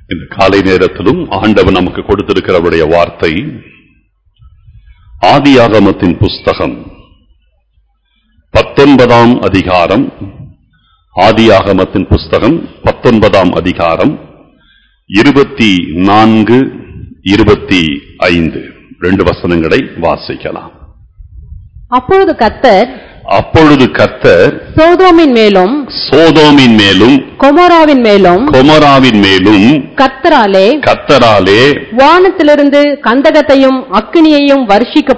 இந்த காலை நேரத்திலும் ஆண்டவர் நமக்கு கொடுத்திருக்கிறவருடைய வார்த்தை ஆதியாகமத்தின் புஸ்தகம் 19ஆம் அதிகாரம். ஆதியாகமத்தின் புஸ்தகம் 19ஆம் அதிகாரம் 24, 25 2 வசனங்களை வாசிக்கலாம். அப்பொழுது கர்த்தர் சோதோமின் மேலும் கொமோராவின் மேலும் கர்த்தராலே வானத்திலிருந்து கந்தகத்தையும் அக்கினியையும் வருஷிக்க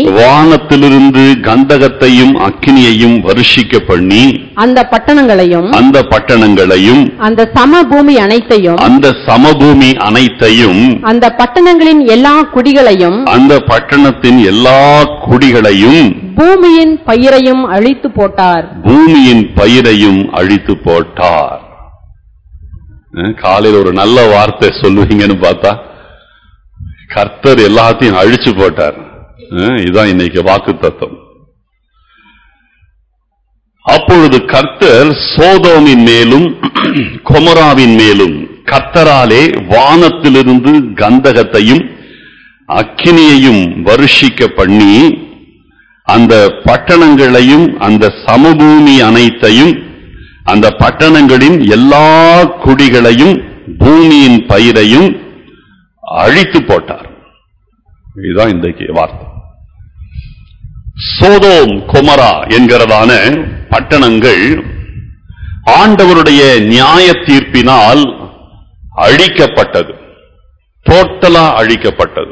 பண்ணி அந்த பட்டணங்களையும் அந்த சமபூமி அனைத்தையும் அந்த பட்டணங்களின் எல்லா குடிகளையும் பூமியின் பயிரையும் அழித்து போட்டார். காலையில் ஒரு நல்ல வார்த்தை சொல்லுவீங்கன்னு பார்த்தா கர்த்தர் எல்லாத்தையும் அழிச்சு போட்டார். இதுதான் இன்னைக்கு வாக்குத்தத்தம். அப்பொழுது கர்த்தர் சோதோமின் மேலும் கொமோராவின் மேலும் கர்த்தராலே வானத்திலிருந்து கந்தகத்தையும் அக்கினியையும் வருஷிக்க பண்ணி அந்த பட்டணங்களையும் அந்த சமபூமி அனைத்தையும் அந்த பட்டணங்களின் எல்லா குடிகளையும் பூமியின் பயிரையும் அழித்து போட்டார். இதுதான் இன்றைக்கு வார்த்தை. சோதோம் கொமோரா என்கிறதான பட்டணங்கள் ஆண்டவருடைய நியாய தீர்ப்பினால் அழிக்கப்பட்டது. டோட்டலா அழிக்கப்பட்டது.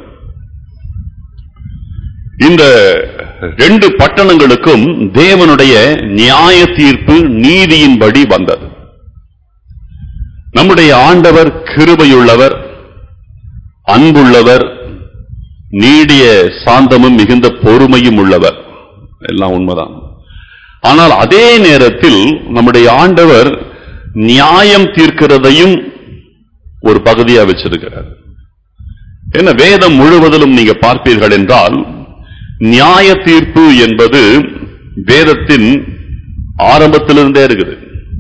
இந்த 2 பட்டணங்களுக்கும் தேவனுடைய நியாய தீர்ப்பு நீதியின்படி வந்தது. நம்முடைய ஆண்டவர் கிருபையுள்ளவர், அன்புள்ளவர், நீடிய சாந்தமும் மிகுந்த பொறுமையும் உள்ளவர். எல்லாம் உண்மைதான். ஆனால் அதே நேரத்தில் நம்முடைய ஆண்டவர் நியாயம் தீர்க்கிறதையும் ஒரு பகுதியா வச்சிருக்கிறார். என்ன, வேதம் முழுவதிலும் நீங்க பார்ப்பீர்கள் என்றால் நியாய தீர்ப்பு என்பது வேதத்தின் ஆரம்பத்திலிருந்தே இருக்குது.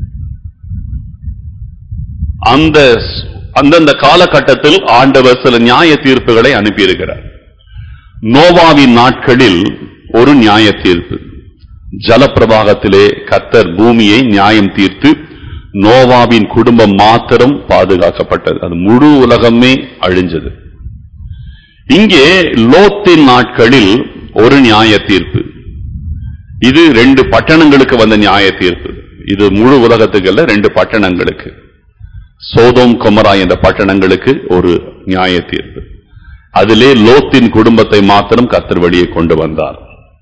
அந்தந்த காலகட்டத்தில் ஆண்டவர் சில நியாய தீர்ப்புகளை அனுப்பியிருக்கிறார். நோவாவின் நாட்களில் ஒரு நியாய தீர்ப்பு. ஜலப்பிரவாகத்திலே கர்த்தர் பூமியை நியாயம் தீர்த்து நோவாவின் குடும்பம் மாத்திரம் பாதுகாக்கப்பட்டது. அது முழு உலகமே அழிஞ்சது. இங்கே லோத்தின் நாட்களில் ஒரு நியாய தீர்ப்பு. இது 2 பட்டணங்களுக்கு வந்த நியாய தீர்ப்பு. இது முழு உலகத்துக்கு அல்ல, 2 பட்டணங்களுக்கு, சோதோம் கொமோரா என்ற பட்டணங்களுக்கு ஒரு நியாய தீர்ப்பு. அதிலே லோத்தின் குடும்பத்தை மாத்திரம் கர்த்தர் வெளியே கொண்டு வந்தார்.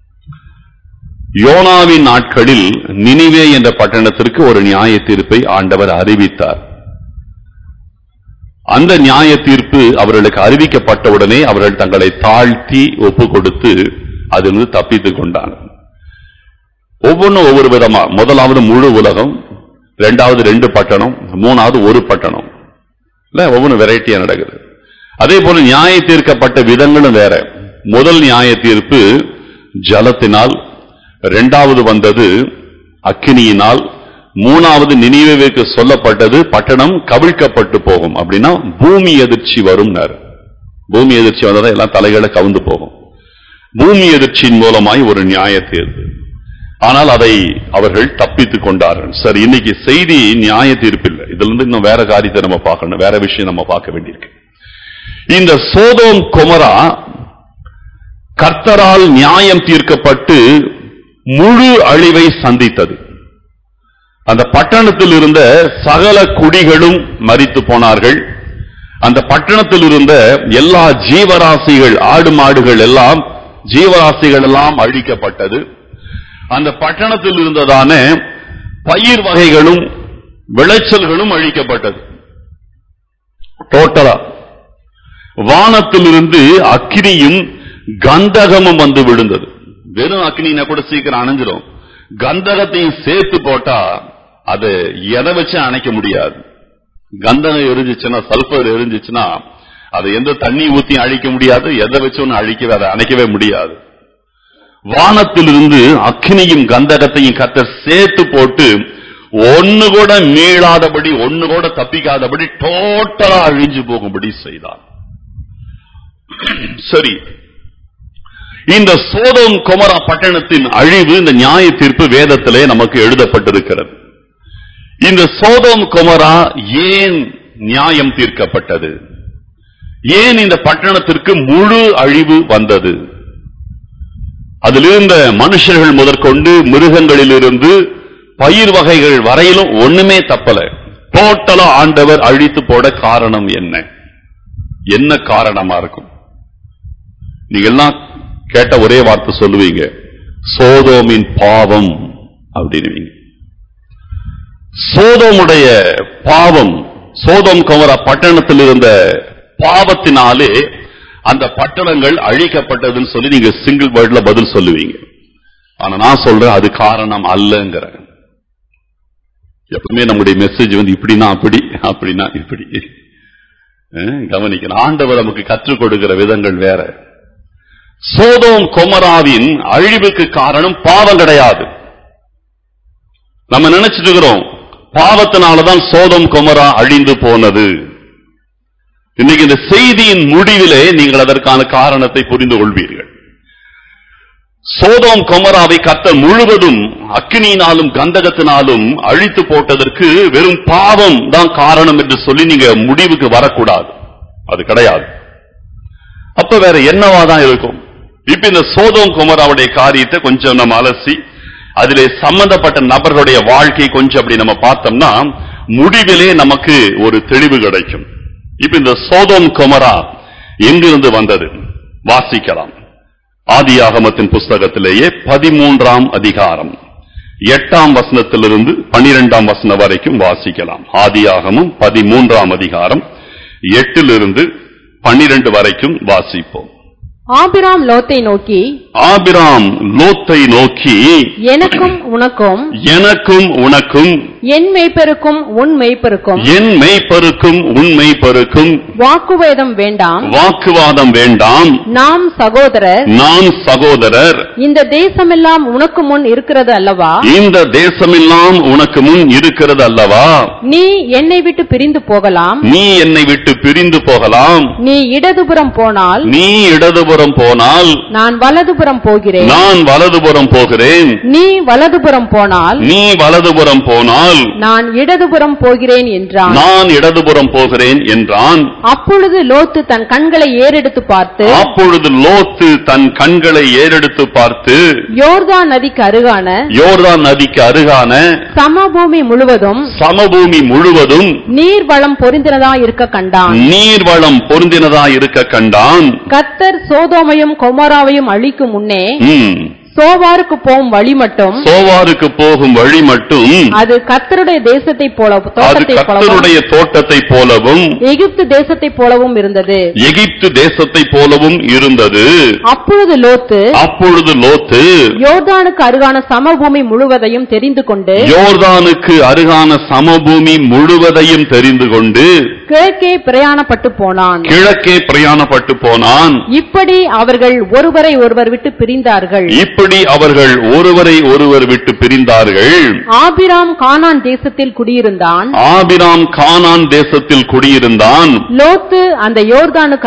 யோனாவின் நாட்களில் நினிவே என்ற பட்டணத்திற்கு ஒரு நியாய தீர்ப்பை ஆண்டவர் அறிவித்தார். அந்த நியாய தீர்ப்பு அவர்களுக்கு அறிவிக்கப்பட்டவுடனே அவர்கள் தங்களை தாழ்த்தி ஒப்பு கொடுத்து அதிலிருந்து தப்பித்துக் கொண்டார்கள். ஒவ்வொன்றும் ஒவ்வொரு விதமா. முதலாவது முழு உலகம், 2வது 2 பட்டணம், 3வது 1 பட்டணம். இல்ல, ஒவ்வொன்றும் வெரைட்டியா நடக்குது. அதே போல நியாய தீர்க்கப்பட்ட விதங்களும் வேற. முதல் நியாய தீர்ப்பு ஜலத்தினால், 2வது வந்தது அக்கினியினால், 3வது நினிவேவுக்கு சொல்லப்பட்டது பட்டணம் கவிழ்க்கப்பட்டு போகும். அப்படின்னா பூமி எதிர்ச்சி வரும். பூமி எதிர்ச்சி வந்ததா எல்லாம் தலைகளை கவுந்து போகும். பூமி எதிர்ச்சியின் மூலமாய் ஒரு நியாய தீர்ப்பு. ஆனால் அதை அவர்கள் தப்பித்துக் கொண்டார்கள். சரி, இன்னைக்கு செய்தி நியாய தீர்ப்பு இல்லை. இதுல இருந்து இன்னும் வேற காரியத்தை நம்ம பார்க்கணும், வேற விஷயம் நம்ம பார்க்க வேண்டியிருக்கு. இந்த சோதோம் கொமோரா கர்த்தரால் நியாயம் தீர்க்கப்பட்டு முழு அழிவை சந்தித்தது. அந்த பட்டணத்தில் இருந்த சகல குடிகளும் மரித்து போனார்கள். அந்த பட்டணத்தில் இருந்த எல்லா ஜீவராசிகள், ஆடு மாடுகள் எல்லாம், ஜீவராசிகள் எல்லாம் அழிக்கப்பட்டது. அந்த பட்டணத்தில் இருந்ததான பயிர் வகைகளும் விளைச்சல்களும் அழிக்கப்பட்டது. டோட்டலா வானத்திலிருந்து அக்கினியும் கந்தகமும் வந்து விழுந்தது. வெறும் அக்கினா கூட சீக்கிரம் அணைஞ்சிடும். கந்தகத்தையும் சேர்த்து போட்டா அது எதை வச்சு அணைக்க முடியாது. கந்தகம் எரிஞ்சிச்சுன்னா, சல்பர் எரிஞ்சிச்சுன்னா அதை எந்த தண்ணி ஊத்தி அழிக்க முடியாது, எதை வச்சு ஒன்னு அதை அணைக்கவே முடியாது. வானத்திலிருந்து அக்கினியும் கந்தகத்தையும் கர்த்தர் சேர்த்து போட்டு ஒன்னு கூட மீளாதபடி, ஒன்னு கூட தப்பிக்காதபடி டோட்டலா அழிஞ்சு போகும்படி செய்தார். சரி, இந்த சோதோம் கொமரா பட்டணத்தின் அழிவு, இந்த நியாய தீர்ப்பு வேதத்திலே நமக்கு எழுதப்பட்டிருக்கிறது. இந்த சோதோம் கொமரா ஏன் நியாயம் தீர்க்கப்பட்டது? ஏன் இந்த பட்டணத்திற்கு முழு அழிவு வந்தது? அதிலிருந்த மனுஷர்கள் முதற்கொண்டு மிருகங்களிலிருந்து பயிர் வகைகள் வரையிலும் ஒண்ணுமே தப்பல. டோட்டலா ஆண்டவர் அழித்து போட காரணம் என்ன? என்ன காரணமா இருக்கும்? நீங்க எல்லாம் கேட்ட ஒரே வார்த்தை சொல்லுவீங்க, சோதோமின் பாவம் அப்படின்னு. சோதோமுடைய பாவம், சோதோம் கொமரா பட்டணத்தில் இருந்த பாவத்தினாலே அந்த பட்டணங்கள் அழிக்கப்பட்டதுன்னு சொல்லி நீங்க சிங்கிள் வேர்ட்ல பதில் சொல்லுவீங்க. ஆனா நான் சொல்றேன், அது காரணம் அல்லங்கிற. எப்பவுமே நம்முடைய மெசேஜ் இப்படின்னா அப்படி, அப்படின்னா இப்படி கவனிக்கணும். ஆண்டவர் நமக்கு கற்றுக் கொடுக்கிற விதங்கள் வேற. சோதோம் கொமராவின் அழிவுக்கு காரணம் பாவம் கிடையாது. நம்ம நினைச்சிட்டு இருக்கிறோம் பாவத்தினாலதான் சோதோம் கொமரா அழிந்து போனது. இன்னைக்கு இந்த செய்தியின் முடிவிலே நீங்கள் அதற்கான காரணத்தை புரிந்து கொள்வீர்கள். சோதோம் கொமராவை கர்த்தர் முழுவதும் அக்கினியினாலும் கந்தகத்தினாலும் அழித்து போட்டதற்கு வெறும் பாவம் தான் காரணம் என்று சொல்லி நீங்க முடிவுக்கு வரக்கூடாது. அது கிடையாது. அப்ப வேற என்னவாதான் இருக்கும்? இப்ப இந்த சோதோம் கொமராவுடைய காரியத்தை கொஞ்சம் நம்ம அலசி அதிலே சம்பந்தப்பட்ட நபர்களுடைய வாழ்க்கை கொஞ்சம் அப்படி நம்ம பார்த்தோம்னா முடிவிலே நமக்கு ஒரு தெளிவு கிடைக்கும். இப்ப இந்த சோதோம் கொமரா எங்கிருந்து வந்தது வாசிக்கலாம். ஆதியாகமத்தின் புஸ்தகத்திலேயே 13ஆம் அதிகாரம் 8ஆம் வசனத்திலிருந்து 12ஆம் வசனம் வரைக்கும் வாசிக்கலாம். ஆதியாகமம் 13ஆம் அதிகாரம் 8லிருந்து 12 வரைக்கும் வாசிப்போம். ஆபிராம் லோத்தை நோக்கி, எனக்கும் உனக்கும் என் மெய்ப்பெருக்கும் உன் மெய்ப்பெருக்கும் வாக்குவாதம் வேண்டாம். நாம் சகோதரர். இந்த தேசமெல்லாம் உனக்கு முன் இருக்கிறது அல்லவா? நீ என்னை விட்டு பிரிந்து போகலாம். நீ இடதுபுறம் போனால் நான் வலதுபுறம் போகிறேன். நீ வலதுபுறம் போனால் நான் இடதுபுறம் போகிறேன் என்றான். அப்பொழுது லோத்து தன் கண்களை ஏறெடுத்து பார்த்து யோர்தான் நதிக்கு அருகான சமபூமி முழுவதும் நீர்வளம் பொருந்தினதா இருக்க கண்டான். கர்த்தர் சோதோமையும் கொமோராவையும் அழிக்கும் முன்னே சோவாருக்கு போகும் வழி மட்டும் அது கர்த்தருடைய தோட்டத்தை போலவும் எகிப்து தேசத்தை போலவும் இருந்தது. அப்பொழுது லோத்து யோர்தானுக்கு அருகான சமபூமி முழுவதையும் தெரிந்து கொண்டு கிழக்கே பிரயாணப்பட்டு போனான். இப்படி அவர்கள் ஒருவரை ஒருவர் விட்டு பிரிந்தார்கள். ஆபிராம் கானான் தேசத்தில் குடியிருந்தான். லோத்து அந்த யோர்தானுக்கு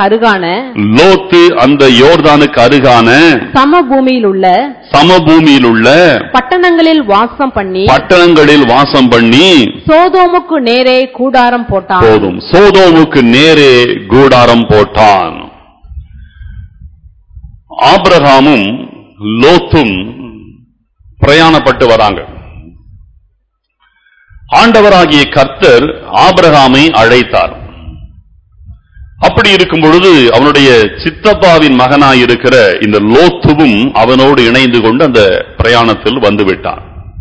அருகான சமபூமியில் உள்ள பட்டணங்களில் வாசம் பண்ணி சோதோமுக்கு நேரே கூடாரம் போட்டான். ஆபிரகாமும் லோத்தும் பிரயாணப்பட்டு வராங்க. ஆண்டவராகிய கர்த்தர் ஆபிரகாமை அழைத்தார். அப்படி இருக்கும் பொழுது அவனுடைய சித்தப்பாவின் மகனாயிருக்கிற இந்த லோத்துவும் அவனோடு இணைந்து கொண்டு அந்த பிரயாணத்தில் வந்துவிட்டான்.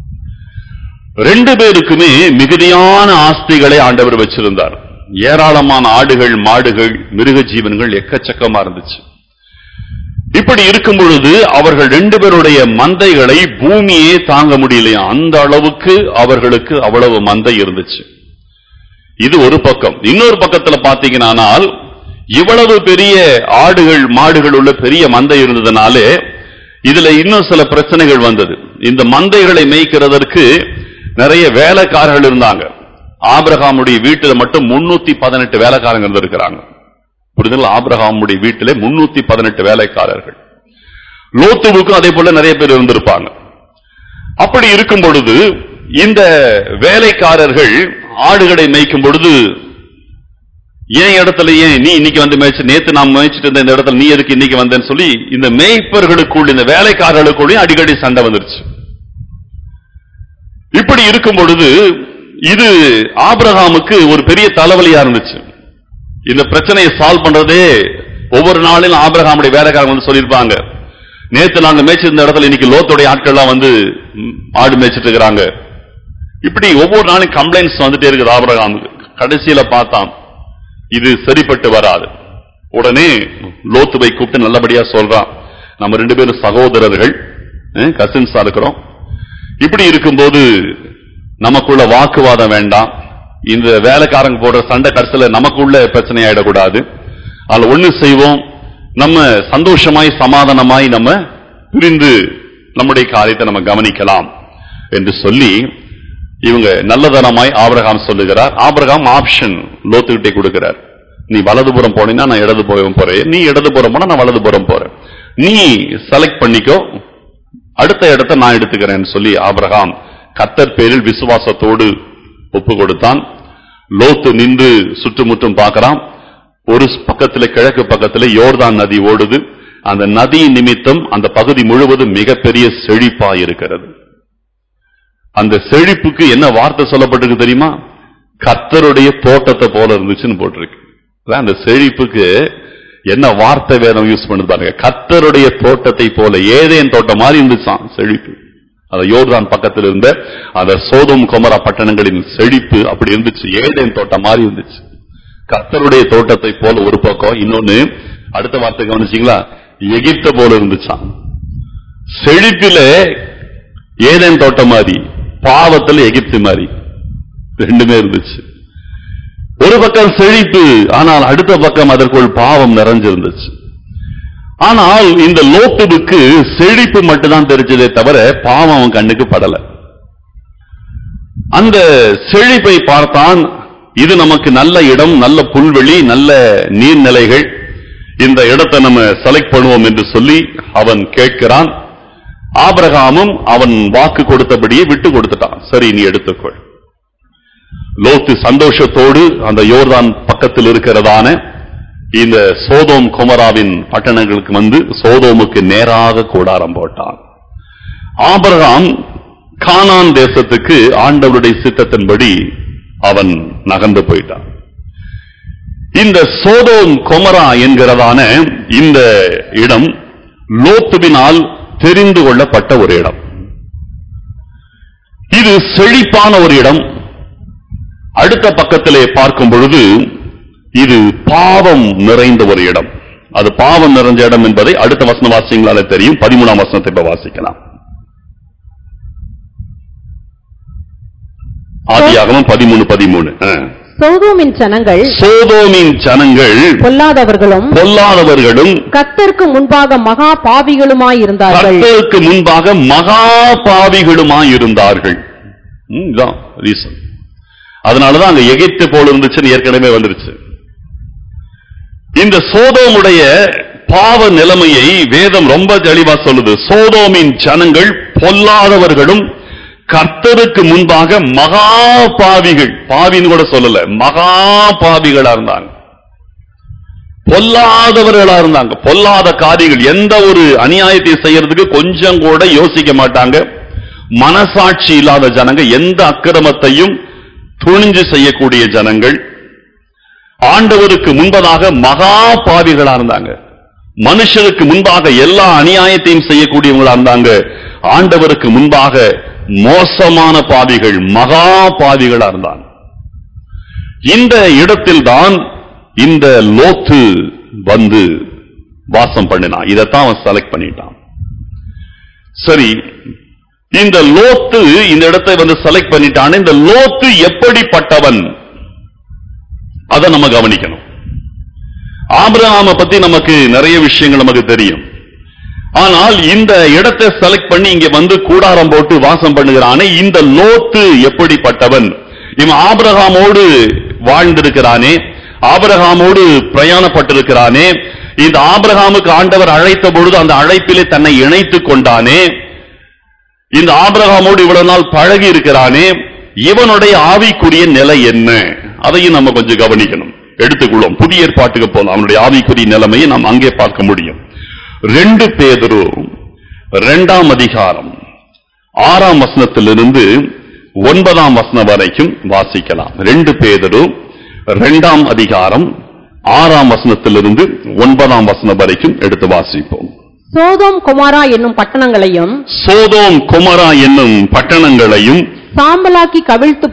2 பேருக்குமே மிகுதியான ஆஸ்திகளை ஆண்டவர் வச்சிருந்தார். ஏராளமான ஆடுகள், மாடுகள், மிருக ஜீவன்கள் எக்கச்சக்கமா இருந்துச்சு. இப்படி இருக்கும் பொழுது அவர்கள் 2 பேருடைய மந்தைகளை பூமியே தாங்க முடியலையா, அந்த அளவுக்கு அவர்களுக்கு அவ்வளவு மந்தை இருந்துச்சு. இது ஒரு பக்கம். இன்னொரு பக்கத்துல பாத்தீங்கன்னா இவ்வளவு பெரிய ஆடுகள், மாடுகள் உள்ள பெரிய மந்தை இருந்ததுனாலே இதுல இன்னும் சில பிரச்சனைகள் வந்தது. இந்த மந்தைகளை மேய்க்கிறதற்கு நிறைய வேலைக்காரர்கள் இருந்தாங்க. ஆபிரகாமுடைய வீட்டில் மட்டும் 318 வேலைக்காரங்க இருந்திருக்கிறாங்க. புரிதல்? ஆபிரகாமுடைய வீட்டிலே 318 வேலைக்காரர்கள். லோத்துவுக்கும் அதே போல நிறைய பேர் இருந்திருப்பாங்க. அப்படி இருக்கும் பொழுது இந்த வேலைக்காரர்கள் ஆடுகளை மேய்க்கும் பொழுது, ஏன் இடத்துல ஏன் நீ இன்னைக்கு வந்து மேய்ச்சு, நேத்து நாம் மேய்ச்சிட்டு இருந்த இந்த இடத்துல நீ எதுக்கு இன்னைக்கு வந்தேன்னு சொல்லி இந்த மேய்ப்பர்களுக்குள், இந்த வேலைக்காரர்களுக்குள்ளே அடிக்கடி சண்டை வந்துருச்சு. இப்படி இருக்கும் பொழுது இது ஆபிரகாமுக்கு ஒரு பெரிய தலைவலியா இருந்துச்சு. இந்த பிரச்சனையை சால்வ் பண்றதே ஒவ்வொரு நாளிலும் ஆபிரகாமுடைய வேலைக்காரங்க வந்து சொல்லியிருப்பாங்க, நேத்து நாங்க மேய்ச்சிருந்த இடத்துல இன்னைக்கு லோத்துடைய ஆட்கள்லாம் வந்து ஆடு மேய்ச்சிட்டு இருக்கிறாங்க. இப்படி ஒவ்வொரு நாளும் கம்ப்ளைண்ட்ஸ் வந்துட்டே இருக்குது ஆபிரகாமுக்கு. கடைசியில பார்த்தான் இது சரிப்பட்டு வராது. உடனே லோத்துவை கூப்பிட்டு நல்லபடியா சொல்றான், நம்ம 2 பேரும் சகோதரர்கள், கசின்ஸா இருக்கிறோம். இப்படி இருக்கும்போது நமக்குள்ள வாக்குவாதம் வேண்டாம். இந்த வேலைக்காரங்க போடுற சண்டை கடைசியில நமக்குள்ள பிரச்சனை ஆயிடக்கூடாது. அதுல ஒண்ணு செய்வோம், நம்ம சந்தோஷமாய் சமாதானமாய் நம்ம புரிந்து நம்முடைய காரியத்தை நம்ம கவனிக்கலாம் என்று சொல்லி இவங்க நல்லதனமாய் ஆபிரகாம் சொல்லுகிறார். ஆபிரகாம் ஆப்ஷன் லோத்துக்கிட்டே கொடுக்கிறார். நீ வலதுபுறம் போனீங்கன்னா நான் இடதுபுறம் போறேன், நீ இடதுபுறம் போனா நான் வலதுபுறம் போறேன், நீ செலக்ட் பண்ணிக்கோ, அடுத்த இடத்தை நான் எடுத்துக்கிறேன்னு சொல்லி ஆபிரகாம் கர்த்தர் பேரில் விசுவாசத்தோடு ஒப்பு கொடுத்தான். லோத்து நின்று சுற்றுமுற்றும் பார்க்கிறான். ஒரு பக்கத்துல, கிழக்கு பக்கத்துல யோர்தான் நதி ஓடுது. அந்த நதி நிமித்தம் அந்த பகுதி முழுவதும் மிகப்பெரிய செழிப்பா இருக்கிறது. அந்த செழிப்புக்கு என்ன வார்த்தை சொல்லப்பட்டிருக்கு தெரியுமா? கர்த்தருடைய தோட்டத்தை போல இருந்துச்சுன்னு போட்டிருக்கு. அந்த செழிப்புக்கு என்ன வார்த்தை வேதம் யூஸ் பண்ணி பாருங்க. கர்த்தருடைய தோட்டத்தை போல, ஏதேன் தோட்டம் மாதிரி இருந்துச்சான் செழிப்பு. அந்த யோர்தான் பக்கத்தில் இருந்த அந்த சோதோம் கொமரா பட்டணங்களின் செழிப்பு அப்படி இருந்துச்சு, ஏதேன் தோட்டம் மாதிரி இருந்துச்சு. கர்த்தருடைய தோட்டத்தை போல ஒரு பக்கம், இன்னொன்னு அடுத்த வார்த்தை கவனிச்சீங்களா, எகிப்த போல இருந்துச்சான். செழிப்பில ஏதேன் தோட்டம் மாதிரி, பாவத்தில் எகிப்து மாதிரி, ரெண்டுமே இருந்துச்சு. ஒரு பக்கம் செழிப்பு, ஆனால் அடுத்த பக்கம் அதற்குள் பாவம் நிறைஞ்சிருந்துச்சு. ஆனால் இந்த லோத்துவுக்கு செழிப்பு மட்டும்தான் தெரிஞ்சதே தவிர பாவம் அவன் கண்ணுக்கு படல. அந்த செழிப்பை பார்த்தான், இது நமக்கு நல்ல இடம், நல்ல புல்வெளி, நல்ல நீர்நிலைகள், இந்த இடத்தை நம்ம செலக்ட் பண்ணுவோம் என்று சொல்லி அவன் கேட்கிறான். ஆபிரகாமும் அவன் வாக்கு கொடுத்தபடியே விட்டு கொடுத்துட்டான். சரி, நீ எடுத்துக்கொள். லோத்து சந்தோஷத்தோடு அந்த யோர்தான் பக்கத்தில் இருக்கிறதான இந்த சோதோம் கொமராவின் பட்டணங்களுக்கு வந்து சோதோமுக்கு நேராக கூடாரம் போட்டான். ஆபிரகாம் கானான் தேசத்துக்கு ஆண்டவருடைய சித்தத்தின்படி அவன் நகர்ந்து போயிட்டான். இந்த சோதோம் கொமரா என்கிறதான இந்த இடம் லோத்துவினால் தெரிந்து கொள்ளப்பட்ட ஒரு இடம். இது செழிப்பான ஒரு இடம். அடுத்த பக்கத்திலே பார்க்கும் பொழுது இது பாவம் நிறைந்த ஒரு இடம். அது பாவம் நிறைந்த இடம் என்பதை அடுத்த வசன வாசிங்களால தெரியும். 13ஆம் வசனத்தை இப்ப வாசிக்கலாம். ஆதியாகமம் 13:13. சோதோமின் ஜனங்கள் பொல்லாதவர்களும் கர்த்தருக்கு முன்பாக மகா பாவிகளுமாயிருந்தார்கள். இதுதான் ரீசன். அதனாலதான் அங்க எகிப்து போல இருந்துச்சுன்னு ஏற்கனவே வந்துருச்சு. இந்த சோதோமுடைய பாவ நிலைமையை வேதம் ரொம்ப தெளிவா சொல்லுது. சோதோமின் ஜனங்கள் பொல்லாதவர்களும் கர்த்தருக்கு முன்பாக மகா பாவிகள், பாவின்னு கூட சொல்லல, மகா பாவிகளா இருந்தாங்க, பொல்லாதவர்களா இருந்தாங்க. பொல்லாத காரியங்கள், எந்த ஒரு அநியாயத்தை செய்யறதுக்கு கொஞ்சம் கூட யோசிக்க மாட்டாங்க. மனசாட்சி இல்லாத ஜனங்க, எந்த அக்கிரமத்தையும் துணிஞ்சு செய்யக்கூடிய ஜனங்கள், ஆண்டவருக்கு முன்பதாக மகா பாவிகளா இருந்தாங்க. மனுஷருக்கு முன்பாக எல்லா அநியாயத்தையும் செய்யக்கூடியவங்களா இருந்தாங்க. ஆண்டவருக்கு முன்பாக மோசமான பாவிகள், மகா பாவிகளா இருந்தாங்க. இந்த இடத்தில் தான் இந்த லோத்து வந்து வாசம் பண்ணினான். இதைத்தான் அவன் செலக்ட் பண்ணிட்டான். சரி, இந்த லோத்து இந்த இடத்தை வந்து செலக்ட் பண்ணிட்டான். இந்த லோத்து எப்படிப்பட்டவன் அதை நம்ம கவனிக்கணும். ஆபிரகாமை பத்தி நமக்கு நிறைய விஷயங்கள் நமக்கு தெரியும். ஆனால் இந்த இடத்தை செலக்ட் பண்ணி இங்க வந்து கூடாரம் போட்டு வாசம் பண்ணுகிறானே, இந்த லோத்து எப்படிப்பட்டவன்? இவன் ஆபிரகாமோடு வாழ்ந்திருக்கிறானே, ஆபிரகாமோடு பிரயாணப்பட்டிருக்கிறானே, இந்த ஆபிரகாமுக்கு ஆண்டவர் அழைத்த பொழுது அந்த அழைப்பிலே தன்னை இணைத்துக் கொண்டானே, இந்த ஆபிரகாமோடு இவ்வளவு நாள் பழகி இருக்கிறானே, இவனுடைய ஆவிக்குரிய நிலை என்ன? அதையும் நம்ம கொஞ்சம் கவனிக்கணும், எடுத்துக்கொள்ளும். புதிய ஏற்பாட்டுக்கு போலாம், அவனுடைய ஆவிக்குரிய நிலைமையை நாம் அங்கே பார்க்க முடியும். 2 பேதுரு 2ஆம் அதிகாரம் 6ஆம் வசனத்திலிருந்து 9ஆம் வசனம் வரைக்கும் வாசிக்கலாம். 2 பேதுரு 2ஆம் அதிகாரம் 6ஆம் வசனத்திலிருந்து 9ஆம் வசனம் வரைக்கும் எடுத்து வாசிப்போம். சோதோம் கொமோரா என்னும் பட்டணங்களையும் சாம்பலாக்கி கவிழ்த்து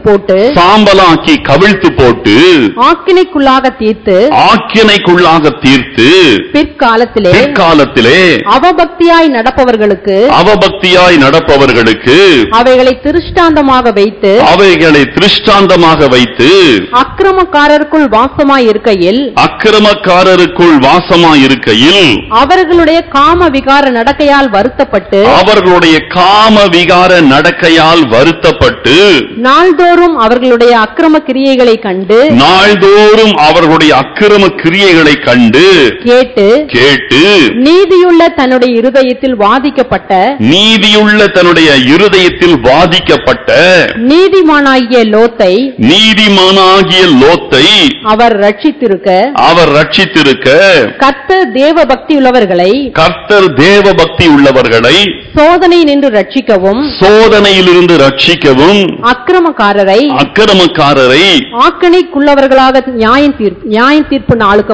போட்டு ஆக்கினைக்குள்ளாக தீர்த்து பிற்காலத்திலே அவபக்தியாய் நடப்பவர்களுக்கு அவைகளை திருஷ்டாந்தமாக வைத்து அக்கிரமக்காரருக்குள் வாசமாயிருக்கையில் அவர்களுடைய காம விகார நடக்கையால் வருத்தப்பட்டு நாள்தோறும் அவர்களுடைய அக்கிரம கிரியைகளை கண்டு கேட்டு நீதியுள்ள தன்னுடைய இருதயத்தில் வாதிக்கப்பட்ட நீதிமானாகிய லோத்தை அவர் ரட்சித்திருக்க கர்த்தர் தேவ பக்தி உள்ளவர்களை சோதனையிலிருந்து ரட்சிக்கவும் அக்கிரமக்காரரை ஆக்கினைக்குள்ளவர்களாக நியாய தீர்ப்பு நாளுக்கு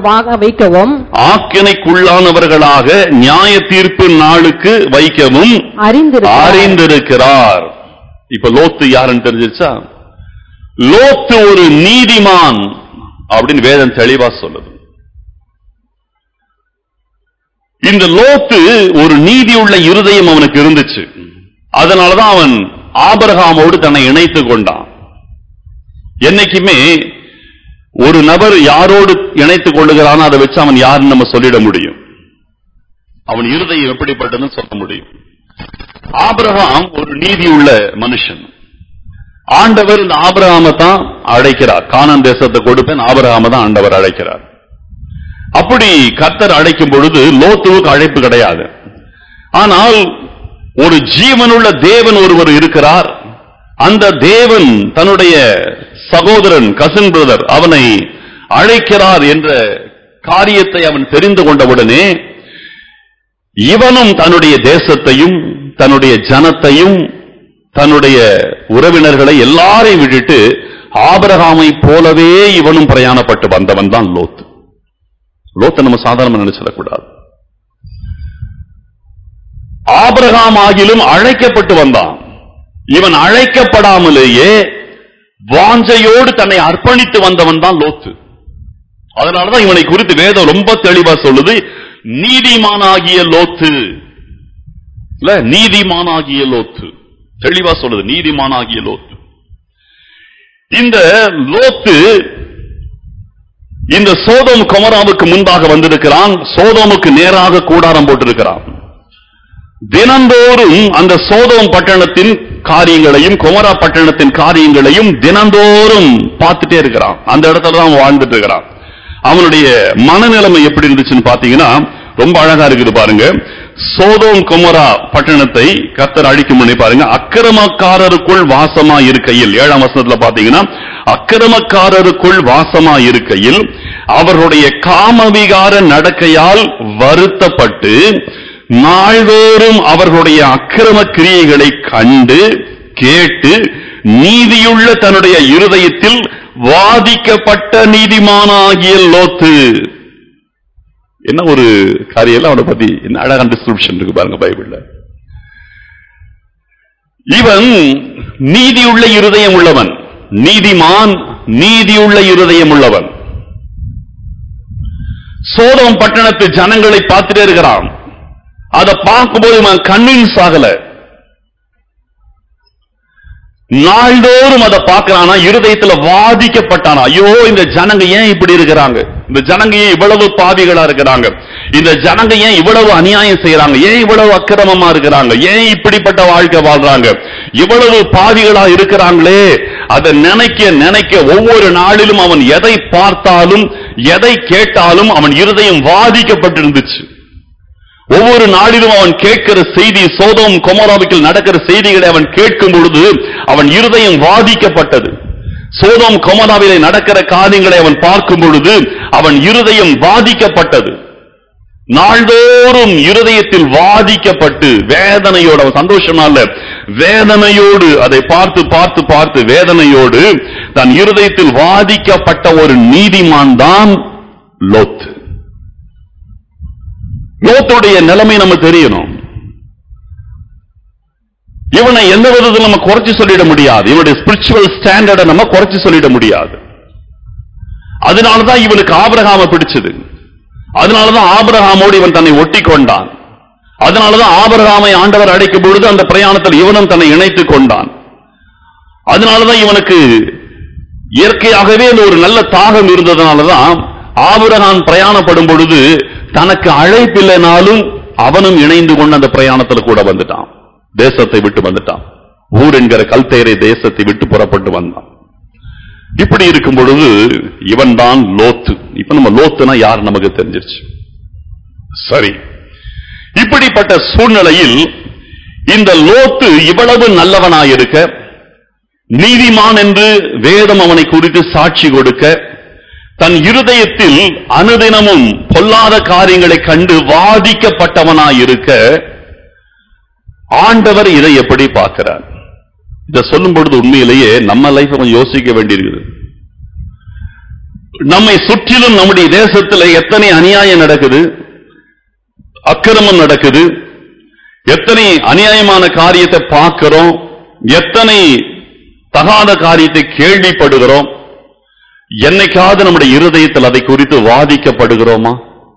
வைக்கவும் அறிந்திருக்கிறார். இப்ப லோத்து யாருன்னு தெரிஞ்சிருச்சா? லோத்து ஒரு நீதிமான் அப்படின்னு வேதம் தெளிவா சொல்லுது. இந்த லோத்து ஒரு நீதியுள்ள இருதயம் அவனுக்கு இருந்துச்சு. அதனாலதான் அவன் ஆபிரகாமோடு தன்னை இணைத்துக் கொண்டான். என்னைக்குமே ஒரு நபர் யாரோடு இணைத்துக் கொள்ளுகிறானோ அதை வச்சு அவன் யாருன்னு நம்ம சொல்லிட முடியும். அவன் இருதயம் எப்படிப்பட்டதுன்னு சொல்ல முடியும். ஆபிரகாம் ஒரு நீதியுள்ள மனுஷன். ஆண்டவர் இந்த ஆபிரகாமை தான் அழைக்கிறார். கானான் தேசத்தை கொடுப்பேன், ஆபிரகாமை தான் ஆண்டவர் அழைக்கிறார். அப்படி கர்த்தர் அழைக்கும் பொழுது லோத்துவுக்கு அழைப்பு கிடையாது. ஆனால் ஒரு ஜீவனுள்ள தேவன் ஒருவர் இருக்கிறார். அந்த தேவன் தன்னுடைய சகோதரன், கசின் பிரதர் அவனை அழைக்கிறார் என்ற காரியத்தை அவன் தெரிந்து கொண்டவுடனே இவனும் தன்னுடைய தேசத்தையும் தன்னுடைய ஜனத்தையும் தன்னுடைய உறவினர்களை எல்லாரையும் விட்டுட்டு ஆபிரகாமை போலவே இவனும் பிரயாணப்பட்டு வந்தவன் தான் லோத்து. லோத்தை நம்ம சாதாரண நினைச்சிடக்கூடாது. ஆபிரகாம் ஆகிலும் அழைக்கப்பட்டு வந்தான். இவன் அழைக்கப்படாமலேயே வாஞ்சையோடு தன்னை அர்ப்பணித்து வந்தவன் தான் லோத்து. அதனாலதான் இவனை குறித்து வேதம் ரொம்ப தெளிவா சொல்லுது, நீதிமானாகிய லோத்து. நீதிமானாகிய லோத்து தெளிவா சொல்லுது, நீதிமானாகிய லோத்து. இந்த லோத்து இந்த சோதோம் கொமோராவுக்கு முன்பாக வந்திருக்கிறான். சோதோமுக்கு நேராக கூடாரம் போட்டிருக்கிறான். தினந்தோறும் அந்த சோதோம் பட்டணத்தின் காரியங்களையும் கொமோரா பட்டணத்தின் காரியங்களையும் தினந்தோறும் பார்த்துட்டே இருக்கிறான். அந்த இடத்துல தான் வாழ்ந்துட்டு இருக்கிறான். அவனுடைய மனநிலைமை எப்படி இருந்துச்சுன்னு பாத்தீங்கன்னா ரொம்ப அழகா இருக்குது பாருங்க. சோதோம் கொமோரா பட்டணத்தை கர்த்தர் அழிக்கும் முன்னே பாருங்க, அக்கிரமக்காரருக்குள் வாசமா இருக்கையில், 7ஆம் வசனத்துல பாத்தீங்கன்னா, அக்கிரமக்காரருக்குள் வாசமா இருக்கையில் அவர்களுடைய காமவிகார நடக்கையால் வருத்தப்பட்டு நாள்தோறும் அவர்களுடைய அக்கிரம கிரியைகளை கண்டு கேட்டு நீதியுள்ள தன்னுடைய இருதயத்தில் வாதிக்கப்பட்ட நீதிமானாகிய லோத்து. என்ன ஒரு காரியம், அவனை பத்தி என்ன அழகான டிஸ்கிரிப்ஷன் இருக்கு பாருங்க பைபிள்ல. இவன் நீதியுள்ள இருதயம் உள்ளவன், நீதிமான், நீதியுள்ள இருதயம் உள்ளவன். சோதோம் பட்டணத்து ஜனங்களை பார்த்துட்டே இருக்கிறான். அதை பார்க்கும்போது இவன் கன்வின்ஸ் ஆகல. நாள்தோறும் அதை பார்க்கிறானா, இருதயத்துல வாதிக்கப்பட்டானா, ஐயோ இந்த ஜனங்க ஏன் இப்படி இருக்கிறாங்க, இந்த ஜனங்க ஏன் இவ்வளவு பாவிகளா இருக்கிறாங்க, இந்த ஜனங்க ஏன் இவ்வளவு அநியாயம் செய்யறாங்க, ஏன் இவ்வளவு அக்கிரமமா இருக்கிறாங்க, ஏன் இப்படிப்பட்ட வாழ்க்கை வாழ்றாங்க, இவ்வளவு பாவிகளா இருக்கிறாங்களே, அதை நினைக்க நினைக்க ஒவ்வொரு நாளிலும் அவன் எதை பார்த்தாலும் எதை கேட்டாலும் அவன் இருதயம் வாதிக்கப்பட்டிருந்துச்சு. ஒவ்வொரு நாளிலும் அவன் கேட்கிற செய்தி, சோதோம் கொமோராவுக்கு நடக்கிற செய்திகளை அவன் கேட்கும் பொழுது அவன் இருதயம் வாதிக்கப்பட்டது. சோதோம் கொமோராவிலே நடக்கிற காரியங்களை அவன் பார்க்கும் பொழுது அவன் இருதயம் வாதிக்கப்பட்டது. நாள்தோறும் இருதயத்தில் வாதிக்கப்பட்டு வேதனையோடு, அவன் சந்தோஷமா இல்ல, வேதனையோடு அதை பார்த்து பார்த்து பார்த்து வேதனையோடு தன் இருதயத்தில் வாதிக்கப்பட்ட ஒரு நீதிமான் தான் லோத். லோத்துடைய நிலைமை நம்ம தெரியணும். இவனை எந்த விதத்தில் நம்ம குறைச்சு சொல்லிட முடியாது, இவனுடைய ஸ்பிரிச்சுவல் ஸ்டாண்டர்டை நம்ம குறைச்சு சொல்லிட முடியாது. அதனாலதான் இவனுக்கு ஆபிரகாமை பிடிச்சது, அதனாலதான் ஆபிரகாமோடு இவன் தன்னை ஒட்டி கொண்டான், அதனாலதான் ஆபிரகாமை ஆண்டவர் அழைக்கும் பொழுது அந்த பிரயாணத்தில் இவனும் தன்னை இணைத்துக் கொண்டான். அதனாலதான் இவனுக்கு இயற்கையாகவே ஒரு நல்ல தாகம் இருந்ததுனாலதான் ஆபிரகாம் பிரயாணப்படும் பொழுது தனக்கு அழைப்பில்லைனாலும் அவனும் இணைந்து கொண்டு அந்த பிரயாணத்தில் கூட வந்துட்டான். தேசத்தை விட்டு வந்துட்டான், ஊர் என்கிற கல்தேரை தேசத்தை விட்டு புறப்பட்டு வந்தான். இப்படி இருக்கும் பொழுது இவன் தான் லோத்து. இப்ப நம்ம லோத்துனா யார் நமக்கு தெரிஞ்சிருச்சு. சரி, இப்படிப்பட்ட சூழ்நிலையில் இந்த லோத்து இவ்வளவு நல்லவனாயிருக்க, நீதிமான் என்று வேதம் அவனை குறித்து சாட்சி கொடுக்க, தன் இருதயத்தில் அனுதினமும் பொல்லாத காரியங்களை கண்டு வாதிக்கப்பட்டவனாயிருக்க, ஆண்டவர் இதை எப்படி பார்க்கிறார்? இதை சொல்லும் பொழுது உண்மையிலேயே நம்ம லைஃப் கொஞ்சம் யோசிக்க வேண்டியிருக்குது. நம்மை சுற்றிலும் நம்முடைய தேசத்தில் எத்தனை அநியாயம் நடக்குது, அக்கிரமம் நடக்குது, எத்தனை அநியாயமான காரியத்தை பார்க்கிறோம், எத்தனை தகாத காரியத்தை கேள்விப்படுகிறோம். என்னைக்காவது நம்முடைய இருதயத்தில் அதை குறித்து வாதிக்கப்படுகிறோமா?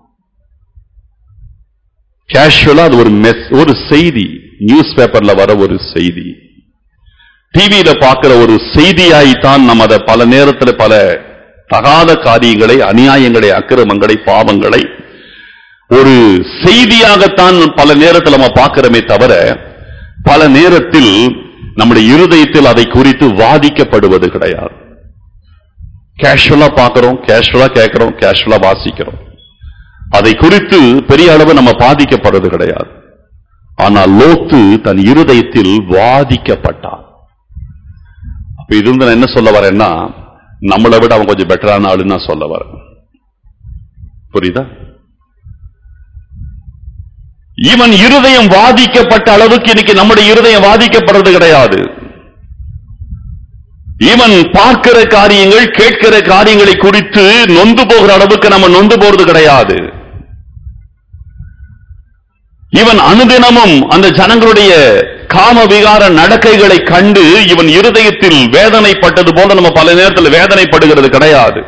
கேஷுவலா அது ஒரு செய்தி, நியூஸ் பேப்பர்ல வர ஒரு செய்தி, டிவியில பார்க்கிற ஒரு செய்தியாய்த்தான் நம்ம அதை பல நேரத்தில் பல தகாத காரியங்களை, அநியாயங்களை, அக்கிரமங்களை, பாவங்களை ஒரு செய்தியாகத்தான் பல நேரத்தில் நம்ம பார்க்கிறோமே தவிர, பல நேரத்தில் நம்முடைய இருதயத்தில் அதை குறித்து வாதிக்கப்படுவது கிடையாது. கேஷுவலா பார்க்கிறோம், கேஷுவலா கேட்கிறோம், கேஷுவலா வாசிக்கிறோம், அதை குறித்து பெரிய அளவு நம்ம பாதிக்கப்படுறது கிடையாது. ஆனால் லோத்து தன் இருதயத்தில் வாதிக்கப்பட்டான். அப்ப இது வந்து நான் என்ன சொல்ல வரேன்னா, நம்மளை விட அவன் கொஞ்சம் பெட்டரான ஆளுன்னு நான் சொல்ல வரேன். புரியுதா? இவன் இருதயம் வாதிக்கப்பட்ட அளவுக்கு இன்னைக்கு நம்முடைய இருதயம் வாதிக்கப்படுறது கிடையாது. இவன் பார்க்கிற காரியங்கள், கேட்கிற காரியங்களை குறித்து நொந்து போகிற அளவுக்கு நம்ம நொந்து போறது கிடையாது. இவன் அனுதினமும் அந்த ஜனங்களுடைய காம விகார நடக்கைகளை கண்டு இவன் இருதயத்தில் வேதனைப்பட்டது போல நம்ம பல நேரத்தில் வேதனைப்படுகிறது கிடையாது.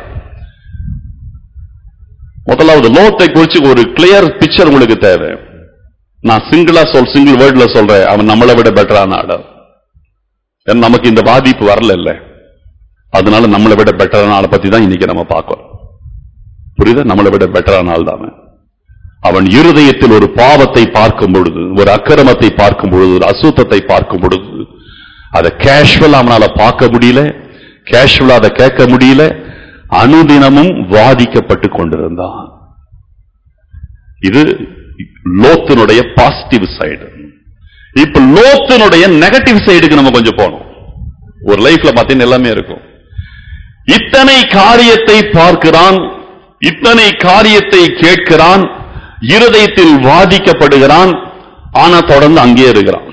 முதலாவது லோத்தை குறித்து ஒரு கிளியர் பிக்சர் உங்களுக்கு தேவை. நான் சிங்கிள் வேர்ட்ல சொல்றேன், அவன் நம்மளை விட பெட்டரான ஆள். நமக்கு இந்த பாதிப்பு வரல இல்ல, அதனால நம்மளை விட பெட்டரான ஆளை பத்தி தான் இன்னைக்கு நம்ம பார்க்கிறோம். புரியுதா? நம்மளை விட பெட்டரான ஆள் தான் அவன். இருதயத்தில் ஒரு பாவத்தை பார்க்கும் பொழுது, ஒரு அக்கிரமத்தை பார்க்கும் பொழுது, ஒரு அசுத்தத்தை பார்க்கும் பொழுது, அதை கேஷுவலா அவனால பார்க்க முடியல, கேஷுவலா அதை கேட்க முடியல, அனுதினமும் வாதிக்கப்பட்டு கொண்டிருந்தான். இது லோத்தினுடைய பாசிட்டிவ் சைடு. இப்ப லோத்தினுடைய நெகட்டிவ் சைடுக்கு நம்ம கொஞ்சம் போனோம். ஒரு லைஃப்ல பார்த்தீங்கன்னா எல்லாமே இருக்கும். இத்தனை காரியத்தை பார்க்கிறான், இத்தனை காரியத்தை கேட்கிறான், இருதயத்தில் வாதிக்கப்படுகிறான், ஆனா தொடர்ந்து அங்கே இருக்கிறான்.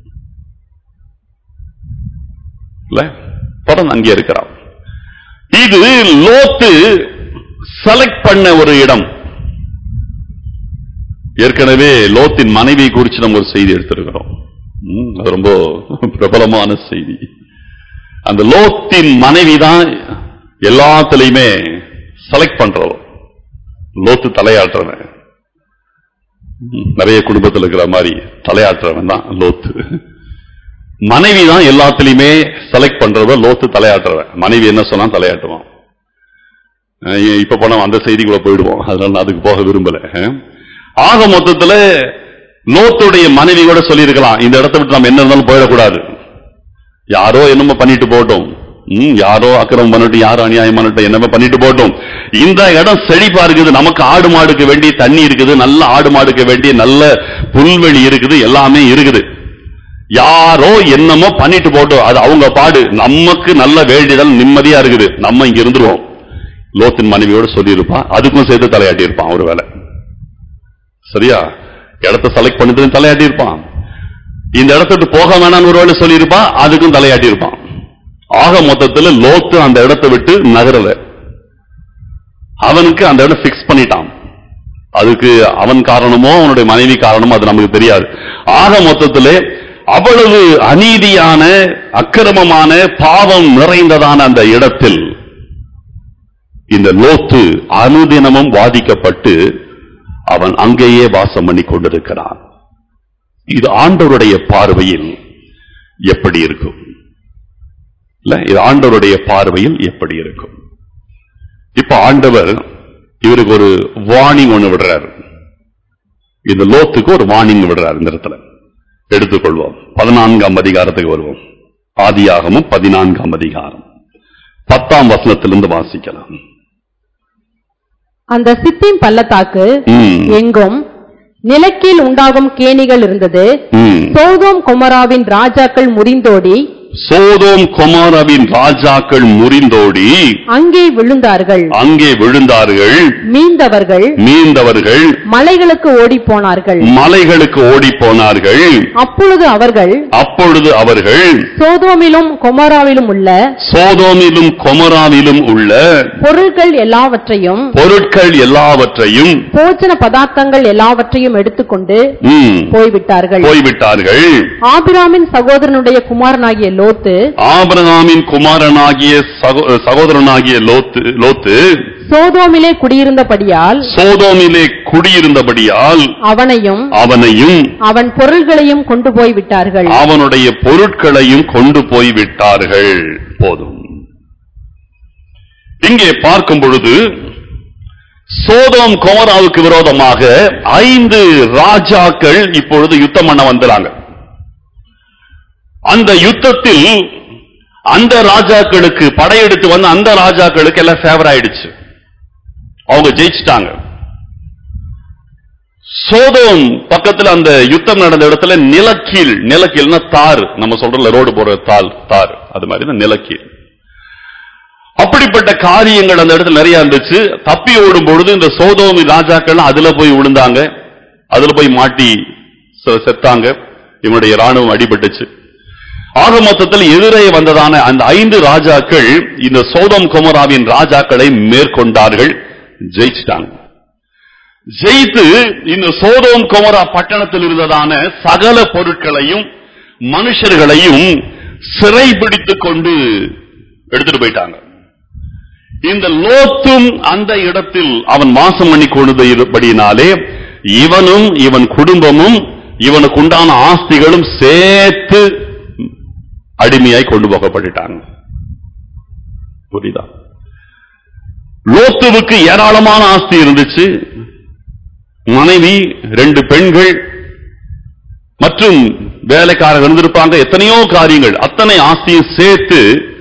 தொடர்ந்து அங்கே இருக்கிறான். இது லோத்து செலக்ட் பண்ண ஒரு இடம். ஏற்கனவே லோத்தின் மனைவி குறித்து நம்ம ஒரு செய்தி எடுத்திருக்கிறோம். அது ரொம்ப பிரபலமான செய்தி. அந்த லோத்தின் மனைவி தான் எல்லாத்திலையுமே செலக்ட் பண்றோம். லோத்து தலையாட்டுறவன், நிறைய குடும்பத்தில் இருக்கிற மாதிரி தலையாட்டுறவன் தான் லோத்து. மனைவி தான் எல்லாத்திலையுமே செலக்ட் பண்றவன், லோத்து தலையாட்டுறவன். மனைவி என்ன சொன்னா தலையாட்டுவான். இப்ப போனா அந்த செய்திக்குள்ள போயிடுவோம், அதனால நான் அதுக்கு போக விரும்பல. ஆக மொத்தத்துல லோத்துடைய மனைவி கூட சொல்லியிருக்கலாம், இந்த இடத்தை விட்டு நம்ம என்ன இருந்தாலும் போயிடக்கூடாது, யாரோ என்னமோ பண்ணிட்டு போட்டோம், யாரோ அக்கிரமம் பண்ணிட்டு, யாரோ அநியாயம் பண்ணிட்டு, என்னமோ பண்ணிட்டு போட்டோம், இந்த இடம் செழிப்பா இருக்குது, நமக்கு ஆடு மாடுக்கு வேண்டிய தண்ணி இருக்குது, நல்ல ஆடு மாடுக்கு வேண்டிய நல்ல புல்வெளி இருக்குது, எல்லாமே இருக்குது, யாரோ என்னமோ பண்ணிட்டு போட்டோம், அது அவங்க பாடு, நமக்கு நல்ல வேண்டியதால் நிம்மதியா இருக்குது, நம்ம இங்க இருந்துருவோம். லோத்தின் மனைவியோட சொல்லியிருப்பான், அதுக்கும் சேர்த்து தலையாட்டி இருப்பான் ஒரு வேலை. சரியா? இடத்தை செலக்ட் பண்ணி தலையாட்டி இருப்பான். இந்த இடத்துக்கு போக வேணாம்னு ஒரு வேலை சொல்லியிருப்பான், அதுக்கும் தலையாட்டி இருப்பான். ஆக மொத்தத்தில் லோத்து அந்த இடத்தை விட்டு நகரல, அவனுக்கு அந்த இடம் பிக்ஸ் பண்ணிட்டான். அதுக்கு அவன் காரணமோ அவனுடைய மனைவி காரணமோ அது நமக்கு தெரியாது. ஆக மொத்தத்திலே அவ்வளவு அநீதியான, அக்கிரமமான, பாவம் நிறைந்ததான அந்த இடத்தில் இந்த லோத்து அனுதினமும் வாதிக்கப்பட்டு அவன் அங்கேயே வாசம் பண்ணி கொண்டிருக்கிறான். இது ஆண்டவருடைய பார்வையில் எப்படி இருக்கும்? இது ஆண்டவருடைய பார்வையில் எப்படி இருக்கும்? இப்ப ஆண்டவர் இவருக்கு ஒரு வார்னிங் ஒண்ணு விடுறாரு, இந்த லோத்துக்கு ஒரு வார்னிங் விடுறாரு. இந்த இடத்துல எடுத்துக்கொள்வோம். 14ஆம் அதிகாரத்துக்கு வருவோம். ஆதியாகமம் 14ஆம் அதிகாரம் 10ஆம் வசனத்திலிருந்து வாசிக்கலாம். அந்த சித்தீம் பள்ளத்தாக்கு எங்கும் நிலக்கீழ் உண்டாகும் கேணிகள் இருந்தது. சோதோம் கொமோராவின் ராஜாக்கள் முறிந்தோடி அங்கே விழுந்தார்கள். மீந்தவர்கள் மலைகளுக்கு ஓடி போனார்கள். அப்பொழுது அவர்கள் சோதோமிலும் கொமோராவிலும் உள்ள பொருட்கள் எல்லாவற்றையும் போஜன பதார்த்தங்கள் எல்லாவற்றையும் எடுத்துக்கொண்டு போய்விட்டார்கள். ஆபிராமின் சகோதரனுடைய குமாரனாகிய ஆபிரகாமின் குமாரனாகிய சகோதரனாகிய லோத்து சோதோமிலே குடியிருந்தபடியால் அவனையும் அவன் பொருள்களையும் கொண்டு போய்விட்டார்கள். அவனுடைய பொருட்களையும் கொண்டு போய்விட்டார்கள். போதும். இங்கே பார்க்கும் பொழுது சோதோம் கொமோராவுக்கு விரோதமாக 5 ராஜாக்கள் இப்பொழுது யுத்தம் பண்ண வந்துறாங்க. அந்த யுத்தத்தில் அந்த ராஜாக்களுக்கு படையெடுத்து வந்த அந்த ராஜாக்களுக்கு எல்லாம் ஃபேவர் ஆயிடுச்சு, அவங்க ஜெயிச்சிட்டாங்க. சோதோம் பக்கத்தில் அந்த யுத்தம் நடந்த இடத்துல நிலக்கீழ்னா தார், நம்ம சொல்றோம்ல ரோடு போற தார், அது மாதிரி நிலக்கீழ். அப்படிப்பட்ட காரியங்கள் அந்த இடத்துல நிறைய இருந்துச்சு. தப்பி ஓடும் பொழுது இந்த சோதோமி ராஜாக்கள் அதுல போய் விழுந்தாங்க, அதுல போய் மாட்டி செத்தாங்க, இவனுடைய ராணுவம் அடிபட்டுச்சு. ஆக மொத்தத்தில் எதிரே வந்ததான அந்த 5 ராஜாக்கள் இந்த சோதோம் கொமோராவின் ராஜாக்களை மேற்கொண்டார்கள், ஜெயிச்சிட்டாங்க. ஜெயித்து இந்த சோதோம் கொமோரா பட்டணத்தில் இருந்ததான சகல பொருட்களையும் மனுஷர்களையும் சிறைபிடித்துக் கொண்டு எடுத்துட்டு போயிட்டாங்க. இந்த லோத்தும் அந்த இடத்தில் அவன் வாசம் பண்ணி கொண்டபடியினாலே இவனும் இவன் குடும்பமும் இவனுக்கு உண்டான ஆஸ்திகளும் சேர்த்து அடிமையாய் கொண்டு போகப்பட்டாங்க. புரியுதா? லோத்துவுக்கு ஏராளமான ஆஸ்தி இருந்துச்சு, மனைவி 2 பெண்கள் மற்றும் வேலைக்காரர்கள் இருந்திருப்பாங்க, எத்தனையோ காரியங்கள், அத்தனை ஆஸ்தியும் சேர்த்து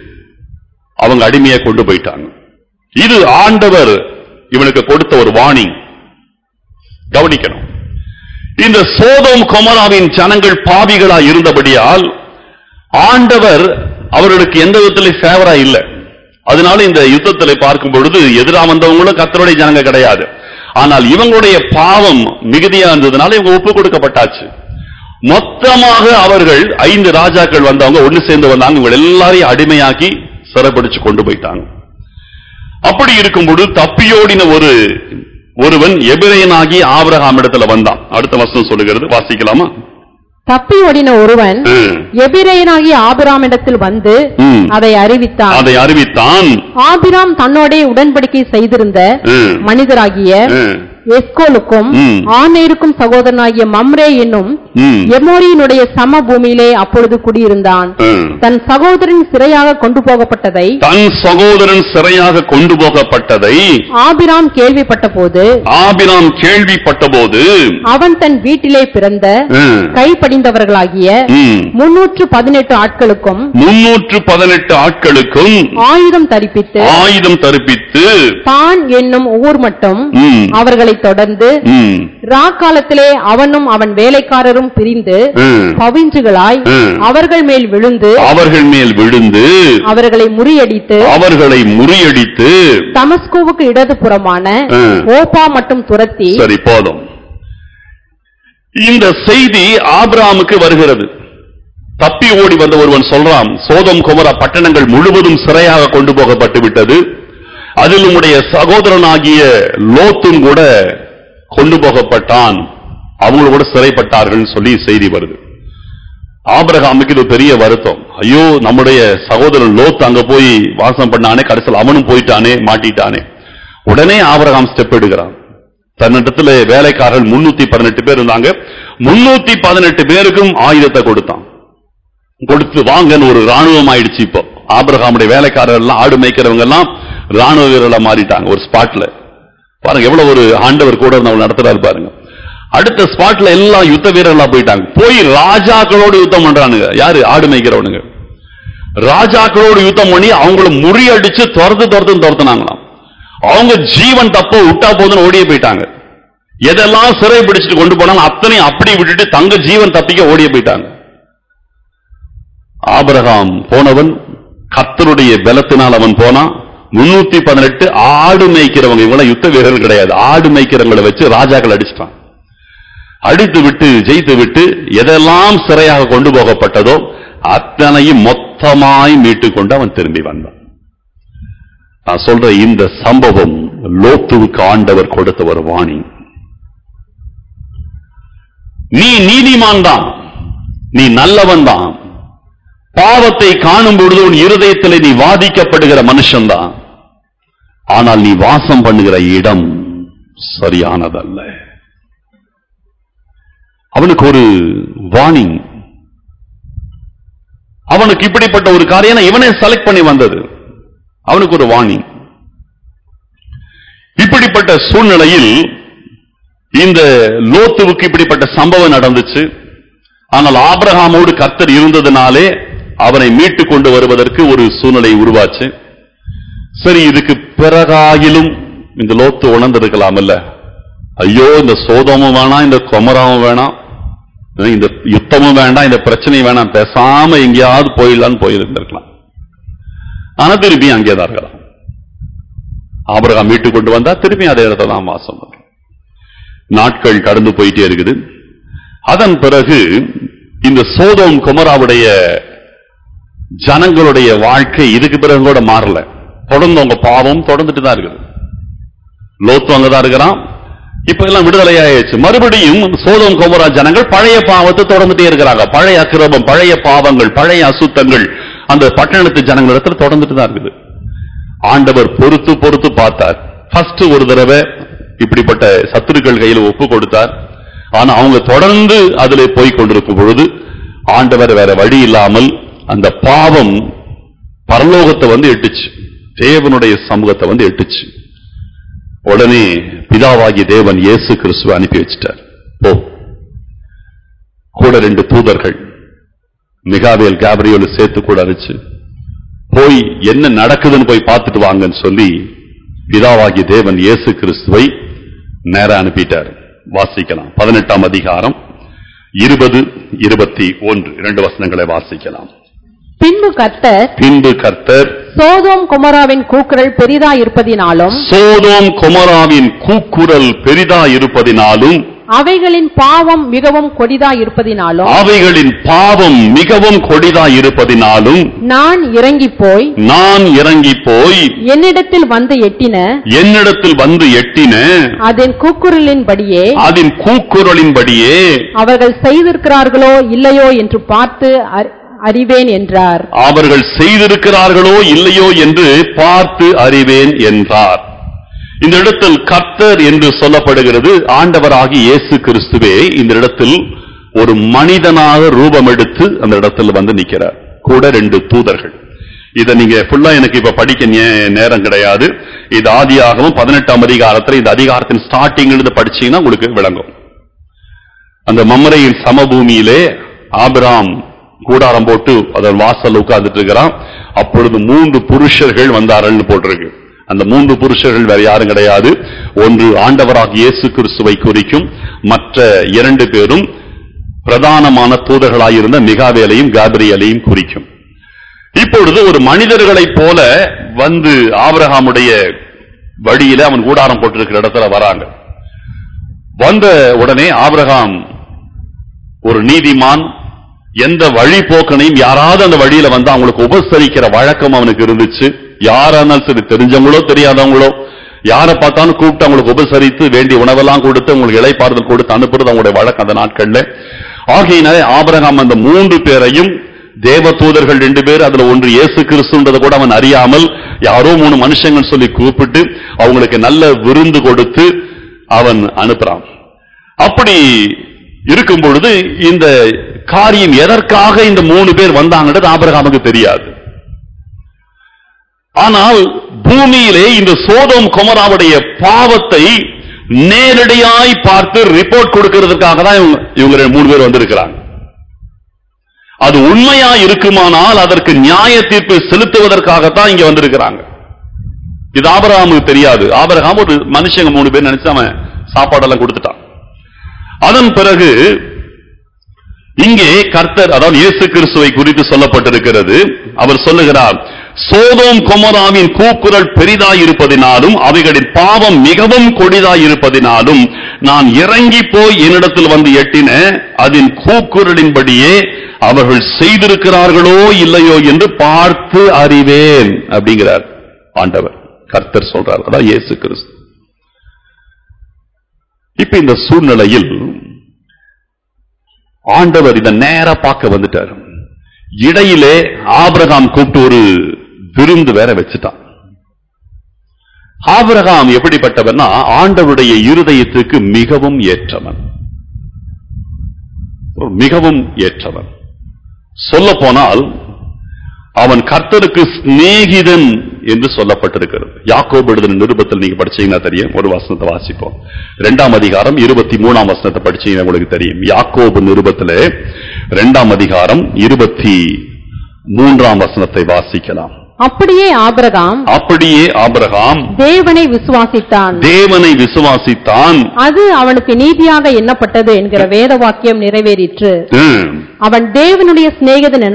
அவங்க அடிமையை கொண்டு போயிட்டாங்க. இது ஆண்டவர் இவனுக்கு கொடுத்த ஒரு வார்னிங். கவனிக்கணும். இந்த சோதோம் கொமோராவின் ஜனங்கள் பாவிகளா இருந்தபடியால் ஆண்டவர் அவர்களுக்கு எந்த விதத்திலும் ஃபேவரா இல்லை. அதனால இந்த யுத்தத்தில் பார்க்கும் பொழுது எதிராக வந்தவங்களும் கர்த்தருடைய ஜனங்க கிடையாது. ஆனால் இவங்களுடைய பாவம் மிகுதியா இருந்ததுனால இவங்க ஒப்பு கொடுக்கப்பட்டாச்சு. மொத்தமாக அவர்கள் 5 ராஜாக்கள் வந்தவங்க ஒன்னு சேர்ந்து வந்தாங்க, இவங்க எல்லாரையும் அடிமையாக்கி சிறைப்பிடிச்சு கொண்டு போயிட்டாங்க. அப்படி இருக்கும்போது தப்பியோடின ஒருவன் எபிரேயனாகி ஆபிரகாம் இடத்துல வந்தான். அடுத்த வசனம் சொல்லுகிறது, வாசிக்கலாமா? தப்பி ஓடின ஒருவன் எபிரேயனாகி ஆபிராமிடத்தில் வந்து அதை அறிவித்தான். ஆபிராம் தன்னோட உடன்படிக்கை செய்திருந்த மனிதராகிய எஸ்கோலுக்கும் ஆனேருக்கும் சகோதரனாகிய மம்ரே என்னும் எமோரியினுடைய சம பூமியிலே அப்பொழுது குடியிருந்தான். தன் சகோதரன் சிறையாக கொண்டு போகப்பட்டதை ஆபிராம் கேள்விப்பட்ட போது அவன் தன் வீட்டிலே பிறந்த கைப்படிந்தவர்களாகிய 318 ஆட்களுக்கும் ஆயுதம் தரிப்பித்து பான் என்னும் ஊர் மட்டும் அவர்களை தொடர்ந்து ராக்காலத்திலே அவனும் அவன் வேலைக்காரரும் பிரிந்து பவிஞ்சுகளாய் அவர்கள் மேல் விழுந்து அவர்களை முறியடித்து தமஸ்கோவுக்கு இடதுபுறமான ஓப்பா மட்டும் துரத்தி. சரி, போதும். இந்த செய்தி ஆபிரகாமுக்கு வருகிறது. தப்பி ஓடி வந்த ஒருவன் சொல்றான், சோதோம் கொமோரா பட்டணங்கள் முழுவதும் சிறையாக கொண்டு போகப்பட்டு விட்டது, அதில் உம்முடைய சகோதரனாகிய லோத்தும் கூட கொண்டு போகப்பட்டான், அவங்க கூட சிறைப்பட்டார்கள் சொல்லி செய்தி வருது. ஆபிரகாமுக்கு இது பெரிய வருத்தம். ஐயோ, நம்முடைய சகோதரன் லோத் அங்க போய் வாசம் பண்ணானே, கடைசியில் அவனும் போயிட்டானே, மாட்டிட்டானே. உடனே ஆபிரகாம் ஸ்டெப் எடுக்கிறான். தன்னிடத்துல வேலைக்காரர்கள் 318 பேர் இருந்தாங்க. 318 பேருக்கும் ஆயுதத்தை கொடுத்து வாங்கன்னு ஒரு ராணுவம் ஆயிடுச்சு. இப்போ ஆபிரகாமுடைய வேலைக்காரர்கள் எல்லாம், ஆடு மேய்க்கிறவங்க எல்லாம் ராணுவ வீரர்களா மாறிட்டாங்க. ஒரு ஸ்பாட்ல பாருங்க, எவ்வளவு ஒரு ஆண்டவர் கூட இருந்து நடத்துறாரு பாருங்க. அடுத்த ஸ்பாட்ல எல்லாம் யுத்த வீரர்களா போயிட்டாங்க. போய் ராஜாக்களோடு யுத்தம் பண்றானுங்க. யாரு? ஆடு மேய்க்கிறவனுங்க. ராஜாக்களோடு யுத்தம் பண்ணி அவங்கள முறியடிச்சு துரத்துனாங்களாம். அவங்க ஜீவன் தப்ப விட்டா போதுன்னு ஓடியே போயிட்டாங்க. எதெல்லாம் சிறை பிடிச்சிட்டு கொண்டு போனாங்க அத்தனையும் அப்படி விட்டுட்டு தங்க ஜீவன் தப்பிக்க ஓடியே போயிட்டாங்க. ஆபிரகாம் போனவன் கர்த்தருடைய பலத்தினால் அவன் போனான். 318 ஆடு மேய்க்கிறவங்க, இவங்க யுத்த வீரர்கள் கிடையாது, ஆடு மேய்க்கிறவங்களை வச்சு ராஜாக்கள் அடிச்சிட்டான். அடித்து விட்டு ஜெயித்து விட்டு எதெல்லாம் சிறையாக கொண்டு போகப்பட்டதோ அத்தனையும் மொத்தமாய் மீட்டுக் கொண்டு அவன் திரும்பி வந்தான். நான் சொல்ற இந்த சம்பவம் லோத்துவுக்கு ஆண்டவர் கொடுத்த ஒரு வாணி. நீ நீதிமான் தான், நீ நல்லவன் தான், பாவத்தை காணும் பொழுது உன் இருதயத்தில் நீ வாதிக்கப்படுகிற மனுஷன்தான், ஆனால் நீ வாசம் பண்ணுகிற இடம் சரியானதல்ல. அவனுக்கு ஒரு வார்னிங். அவனுக்கு இப்படிப்பட்ட ஒரு காரியம் இவனே செலக்ட் பண்ணி வந்தது. அவனுக்கு ஒரு வார்னிங். இப்படிப்பட்ட சூழ்நிலையில் இந்த லோத்துவுக்கு இப்படிப்பட்ட சம்பவம் நடந்துச்சு. ஆனால் ஆபிரகாமோடு கர்த்தர் இருந்ததினாலே அவனை மீட்டு கொண்டு வருவதற்கு ஒரு சூழ்நிலை உருவாச்சு. சரி, இதுக்கு பிறகாயிலும் இந்த லோத்து உணர்ந்திருக்கலாம் இல்ல, ஐயோ இந்த சோதமும் வேணாம், இந்த கொமராவும் வேணாம், இந்த யுத்தமும் வேண்டாம், இந்த பிரச்சனையும் வேணாம், பேசாம எங்கேயாவது போயிடலான்னு போயிருந்திருக்கலாம். ஆனா திருப்பி அங்கேதான் இருக்கலாம். ஆபிரகாம் மீட்டு கொண்டு வந்தா திருப்பி அதே இடத்துல தான் வாசம் பண்றோம். நாட்கள் கடந்து போயிட்டே இருக்குது. அதன் பிறகு இந்த சோதோம் கொமராவுடைய ஜனங்களுடைய வாழ்க்கை இதுக்கு பிறகு கூட மாறல. தொடர்ந்து அவங்க பாவம் தொடர்ந்துட்டு தான் இருக்குது. லோத்து அங்கதான் இருக்கிறான். இப்ப எல்லாம் விடுதலையாயிடுச்சு. மறுபடியும் சோதோம் கொமரா ஜனங்கள் பழைய பாவத்தை தொடர்ந்துட்டே இருக்கிறாங்க. பழைய அக்கிரமம், பழைய பாவங்கள், பழைய அசுத்தங்கள் அந்த பட்டணத்து ஜனங்களிடத்துல தொடர்ந்துட்டு தான் இருக்குது. ஆண்டவர் பொறுத்து பார்த்தார். ஃபர்ஸ்ட் ஒரு தடவை இப்படிப்பட்ட சத்துருக்கள் கையில் ஒப்பு கொடுத்தார். ஆனா அவங்க தொடர்ந்து அதிலே போய் கொண்டிருக்கும் பொழுது ஆண்டவர் வேற வழி இல்லாமல் அந்த பாவம் பரலோகத்தை வந்து எட்டுச்சு, தேவனுடைய சமூகத்தை வந்து எட்டுச்சு. உடனே பிதாவாகிய தேவன் இயேசு கிறிஸ்துவை அனுப்பி வச்சிட்டார். போ, கூட 2 தூதர்கள் மிகாவேல் கேப்ரியல் சேர்த்து கூட அனுப்பிச்சு போய் என்ன நடக்குதுன்னு போய் பார்த்துட்டு வாங்கன்னு சொல்லி பிதாவாகிய தேவன் இயேசு கிறிஸ்துவை நேரா அனுப்பிட்டார். வாசிக்கலாம். 18ஆம் அதிகாரம் 20, 21 2 வசனங்களை வாசிக்கலாம். பின்பு கர்த்தர் சோதோம் கொமோராவின் கூக்குரல் பெரிதா இருப்பதினாலும் அவைகளின் பாவம் மிகவும் கொடிதா இருப்பதினாலும் நான் இறங்கி போய் என்னிடத்தில் வந்து எட்டின அதன் கூக்குரலின்படியே அவர்கள் செய்திருக்கிறார்களோ இல்லையோ என்று பார்த்து அறிவேன் என்றார். அவர்கள் செய்திருக்கிறார்களோ இல்லையோ என்று பார்த்து அறிவேன் என்றார். இந்த இடத்தில் கர்த்தர் என்று சொல்லப்படுகிறது ஆண்டவராகிய இயேசு கிறிஸ்துவே இந்த இடத்தில் ஒரு மனிதனாக ரூபம் எடுத்து அந்த இடத்தில் வந்து நிற்கிறார். கூட 2 தூதர்கள். இதை நீங்க ஃபுல்லா எனக்கு இப்ப படிக்க நேரம் கிடையாது. இது ஆதியாகமம் 18ஆம் அதிகாரத்துல இந்த அதிகாரத்தின் ஸ்டார்டிங் இருந்து படிச்சீங்கன்னா உங்களுக்கு விளங்கும். அந்த மம்ரேயின் சமபூமியிலே ஆபிரகாம் கூடாரம் போட்டு அதன் வாசல் உட்கார்ந்துட்டு இருக்கிறான். அப்பொழுது 3 புருஷர்கள் வந்தார்கள் போட்டிருக்கு. அந்த 3 புருஷர்கள் வேற யாரும் கிடையாது. ஒன்று ஆண்டவராகிய இயேசு கிறிஸ்துவை குறிக்கும், மற்ற 2 பேரும் பிரதானமான தூதர்களாயிருந்த மிகாவேலையும் காபிரியலையும் குறிக்கும். இப்பொழுது ஒரு மனிதர்களைப் போல வந்து ஆபிரகாமுடைய வழியில அவன் கூடாரம் போட்டிருக்கிற இடத்துல வராங்க. வந்த உடனே ஆபிரகாம் ஒரு நீதிமான், எந்த வழி போக்கனையும் யாராவது அந்த வழியில வந்து அவங்களுக்கு உபசரிக்கிற வழக்கம் அவனுக்கு இருந்துச்சு. யாரானாலும் சரி, தெரிஞ்சவங்களோ தெரியாதவங்களோ, யாரை பார்த்தாலும் கூப்பிட்டு அவங்களுக்கு உபசரித்து வேண்டிய உணவெல்லாம் கொடுத்து அவங்களுக்கு இளைப்பாறுதல் கொடுத்து அனுப்புறது அவங்களுடைய வழக்கம் அந்த நாட்கள்ல. ஆகையினாலே ஆபிரகாம் அந்த 3 பேரையும், தேவ தூதர்கள் 2 பேர், அதுல ஒன்று இயேசு கிறிஸ்துன்றதை கூட அவன் அறியாமல் யாரோ 3 மனுஷங்கள் சொல்லி கூப்பிட்டு அவங்களுக்கு நல்ல விருந்து கொடுத்து அவன் அனுப்புறான். அப்படி இருக்கும் பொழுது இந்த காரியம் எதற்காக இந்த 3 பேர் வந்தாங்கன்றது ஆபிரகாமுக்கு தெரியாது. ஆனால் பூமியிலே இந்த சோதோம் கொமோராவுடைய பாவத்தை நேரடியாய் பார்த்து ரிப்போர்ட் கொடுக்கிறதுக்காக தான் இவங்க 3 பேர் வந்திருக்கிறாங்க. அது உண்மையா இருக்குமானால் அதற்கு நியாய தீர்ப்பு செலுத்துவதற்காகத்தான் இங்க வந்திருக்கிறாங்க. இது ஆபிரகாமுக்கு தெரியாது. ஆபிரகாம் ஒரு மனுஷங்க 3 பேர் நினைச்சு அவன் சாப்பாடெல்லாம் கொடுத்துட்டான். அதன் பிறகு இங்கே கர்த்தர், அதாவது இயேசு கிறிஸ்துவை குறித்து சொல்லப்பட்டிருக்கிறது. அவர் சொல்லுகிறார், சோதோம் கொமோராவின் கூக்குரல் பெரிதாயிருப்பதினாலும் அவைகளின் பாவம் மிகவும் கொடிதாயிருப்பதினாலும் நான் இறங்கி போய் என்னிடத்தில் வந்து எட்டின அதன் கூக்குரலின்படியே அவர்கள் செய்திருக்கிறார்களோ இல்லையோ என்று பார்த்து அறிவேன் அப்படிங்கிறார் ஆண்டவர். கர்த்தர் சொல்றார், அதான் இயேசு கிறிஸ்து. இப்ப இந்த சூழ்நிலையில் ஆண்டவர் இதை நேரா பார்க்க வந்துட்டார். இடையிலே ஆபிரகாம் கூப்பிட்டு ஒரு விருந்து வேற வச்சுட்டான். ஆபிரகாம் எப்படிப்பட்டவன்னா ஆண்டவருடைய இருதயத்துக்கு மிகவும் ஏற்றவன், மிகவும் ஏற்றவன். சொல்ல போனால் அவன் கர்த்தருக்கு சிநேகிதன் என்று சொல்லப்பட்டிருக்கிறது. யாக்கோபு எழுதின நிருபத்தில் நீங்க படிச்சீங்கன்னா தெரியும். ஒரு வசனத்தை வாசிப்போம். 2ஆம் அதிகாரம் 23ஆம் வசனத்தை படிச்சீங்கன்னா உங்களுக்கு தெரியும். யாக்கோபு நிருபத்திலே 2ஆம் அதிகாரம் 23ஆம் வசனத்தை வாசிக்கலாம். அப்படியே ஆபிரகாம் தேவனை விசுவாசித்தான், அது அவனுக்கு நீதியாக எண்ணப்பட்டது என்கிற வேத வாக்கியம் நிறைவேறிற்று. அவன் தேவனுடைய சிநேகிதன்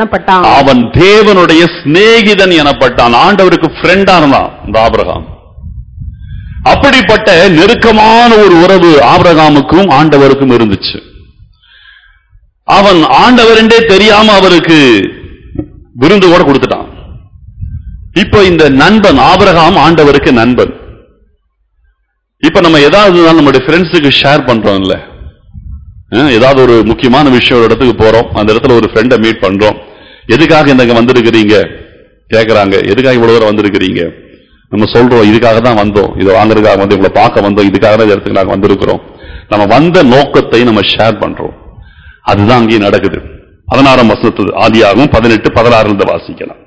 எனப்பட்டான். ஆண்டவருக்கு ஃப்ரெண்டா இருந்தான் இந்த ஆபிரகாம். அப்படிப்பட்ட நெருக்கமான ஒரு உறவு ஆபிரகாமுக்கும் ஆண்டவருக்கும் இருந்துச்சு. அவன் ஆண்டவர் என்றே தெரியாம அவருக்கு விருந்து கூட கொடுத்துட்டான். இப்ப இந்த நண்பன் ஆபிரகாம் ஆண்டவருக்கு நண்பன். இப்ப நம்ம ஏதாவது நம்முடைய ஃப்ரெண்ட்ஸுக்கு ஷேர் பண்றோம்ல, ஏதாவது ஒரு முக்கியமான விஷயம் ஒரு இடத்துக்கு போறோம், அந்த இடத்துல ஒரு ஃப்ரெண்டை மீட் பண்றோம். எதுக்காக இங்க வந்திருக்கிறீங்க கேக்குறாங்க. எதுக்காக இவ்வளவு தூரம் வந்திருக்கிறீங்க? நம்ம சொல்றோம், இதுக்காக தான் வந்தோம், இதை வாங்குறதுக்காக வந்து உங்களை பார்க்க வந்தோம், இதுக்காக தான் இடத்துக்கு நாங்க வந்திருக்கிறோம். நம்ம வந்த நோக்கத்தை நம்ம ஷேர் பண்றோம். அதுதான் அங்கே நடக்குது. 16ஆம் வசனத்து ஆதியாகமம் 18:16 வாசிக்கலாம்.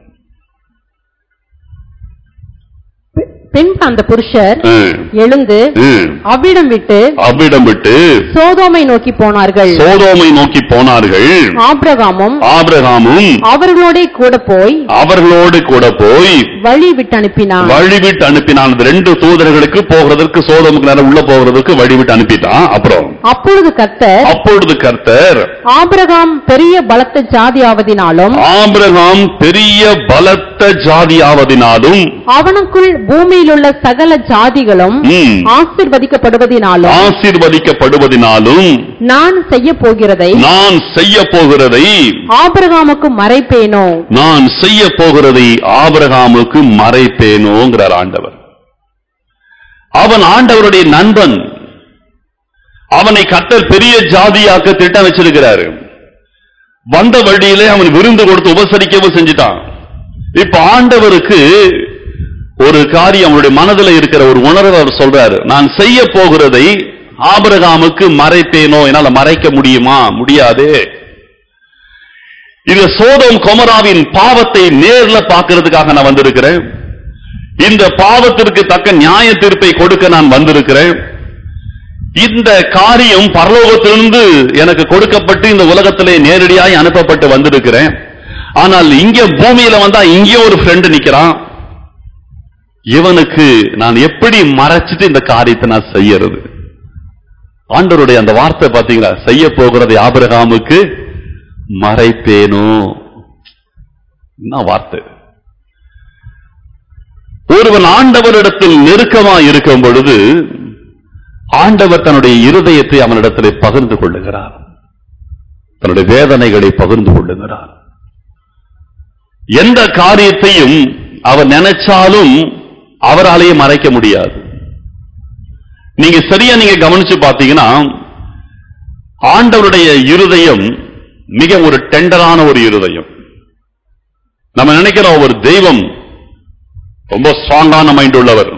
பின்பு அந்த புருஷர் எழுந்து அவ்விடம் விட்டு சோதோமை நோக்கி போனார்கள். ஆபிரகாமும் அவர்களோடு கூட போய் வழி விட்டு அனுப்பினான். 2 தூதர்களுக்கு போகிறதற்கு, சோதோமுக்கு நேரம் உள்ள போகிறதுக்கு வழி விட்டு அனுப்பிட்டான். அப்புறம் அப்பொழுது கர்த்தர் ஆபிரகாம் பெரிய பலத்த ஜாதியாவதினாலும் அவனுக்குள் பூமியில் உள்ள சகல ஜாதிகளும் ஆசீர்வதிக்கப்படுவதினாலும் நான் செய்ய போகிறதை ஆபிரகாமுக்கு மறைப்பேனோங்கிறார் ஆண்டவர். அவன் ஆண்டவருடைய நண்பன். அவனை கர்த்தர் பெரிய ஜாதியாக்க திட்டம் வச்சிருக்கிறாரு. வந்த வழியிலே அவன் விருந்து கொடுத்து உபசரிக்கவும் செஞ்சிட்டான். இப்ப ஆண்டவருக்கு ஒரு காரியம் அவருடைய மனதில் இருக்கிற ஒரு உணர்வு அவர் சொல்றாரு, நான் செய்ய போகிறதை ஆபிரகாமுக்கு மறைப்பேனோ, என்னால மறைக்க முடியுமா? முடியாது. இது சோதோம் கொமோராவின் பாவத்தை நேர்ல பார்க்கிறதுக்காக நான் வந்திருக்கிறேன். இந்த பாவத்திற்கு தக்க நியாய தீர்ப்பை கொடுக்க நான் வந்திருக்கிறேன். இந்த காரியம் பரலோகத்திலிருந்து எனக்கு கொடுக்கப்பட்டு இந்த உலகத்திலே நேரடியாய் அனுப்பப்பட்டு வந்திருக்கிறேன். ஆனால் இங்க பூமியில வந்தா இங்கே ஒரு ஃப்ரெண்ட் நிக்கிறான், இவனுக்கு நான் எப்படி மறைச்சிட்டு இந்த காரியத்தை நான் செய்யறது? ஆண்டவருடைய அந்த வார்த்தை பாத்தீங்களா, செய்ய போகிறதை ஆபிரகாமுக்கு மறைப்பேனோ. என்ன வார்த்தை! ஒருவன் ஆண்டவரிடத்தில் நெருக்கமா இருக்கும் பொழுது ஆண்டவர் தன்னுடைய இருதயத்தை அவனிடத்தில் பகிர்ந்து கொள்ளுகிறார், தன்னுடைய வேதனைகளை பகிர்ந்து கொள்ளுகிறார். எந்த காரியத்தையும் அவர் நினைச்சாலும் அவராலேயே மறைக்க முடியாது. நீங்க சரியா கவனிச்சு பார்த்தீங்கன்னா, ஆண்டவருடைய இருதயம் மிக ஒரு டெண்டரான ஒரு இருதயம். நம்ம நினைக்கிறோம் ஒரு தெய்வம் ரொம்ப ஸ்ட்ராங்கான மைண்ட் உள்ளவர்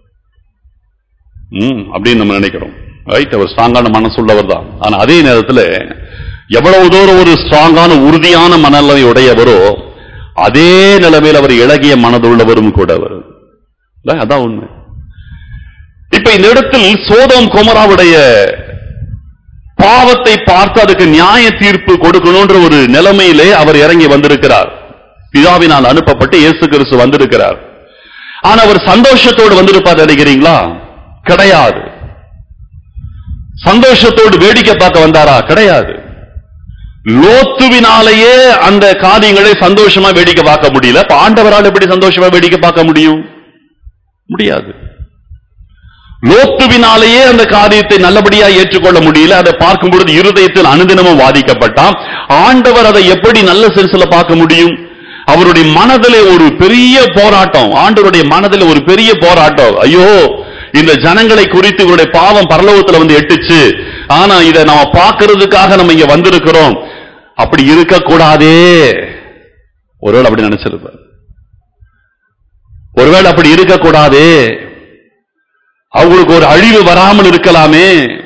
அப்படின்னு நம்ம நினைக்கிறோம். ரைட், அவர் ஸ்ட்ராங்கான மனசு உள்ளவர் தான். ஆனா அதே நேரத்தில் எவ்வளவு தூரம் ஒரு ஸ்ட்ராங்கான உறுதியான மனநிலை உடையவரோ அதே நிலைமையில் அவர் இளகிய மனதுள்ளவரும் கூட அவர். அதான் உண்மை. இப்ப இந்த இடத்தில் சோதோம் கொமோராவுடைய பாவத்தை பார்த்து அதுக்கு நியாய தீர்ப்பு கொடுக்கணும்ன்ற ஒரு நிலைமையிலே அவர் இறங்கி வந்திருக்கிறார். பிதாவினால் அனுப்பப்பட்டு இயேசு கிறிஸ்து வந்திருக்கிறார். ஆனா அவர் சந்தோஷத்தோடு வந்திருப்பார் நினைக்கிறீங்களா? கிடையாது. சந்தோஷத்தோடு வேடிக்கை பார்க்க வந்தாரா? கிடையாது. லோத்துவினாலேயே அந்த காரியங்களை சந்தோஷமா வேடிக்கை பார்க்க முடியல. ஆண்டவரால் எப்படி சந்தோஷமா வேடிக்கை பார்க்க முடியும்? முடியாது. லோத்துவினாலேயே அந்த காரியத்தை நல்லபடியா ஏற்றுக்கொள்ள முடியல. அதை பார்க்கும் பொழுது இருதயத்தில் அனுதினமும் வாதிக்கப்பட்டான். ஆண்டவர் அதை எப்படி நல்ல சென்ஸ்ல பார்க்க முடியும்? அவருடைய மனதிலே ஒரு பெரிய போராட்டம், ஆண்டவருடைய மனதிலே ஒரு பெரிய போராட்டம். ஐயோ, இந்த ஜனங்களை குறித்து இவருடைய பாவம் பரலோகத்துல வந்து எட்டுச்சு, ஆனா இதை நாம பார்க்கிறதுக்காக நம்ம இங்க வந்திருக்கிறோம், அப்படி இருக்கக்கூடாதே. ஒருவேளை அப்படி நினைச்சிருப்பார். ஒருவேளை அப்படி இருக்கக்கூடாதே, அவங்களுக்கு ஒரு அழிவு வராமல் இருக்கலாமே.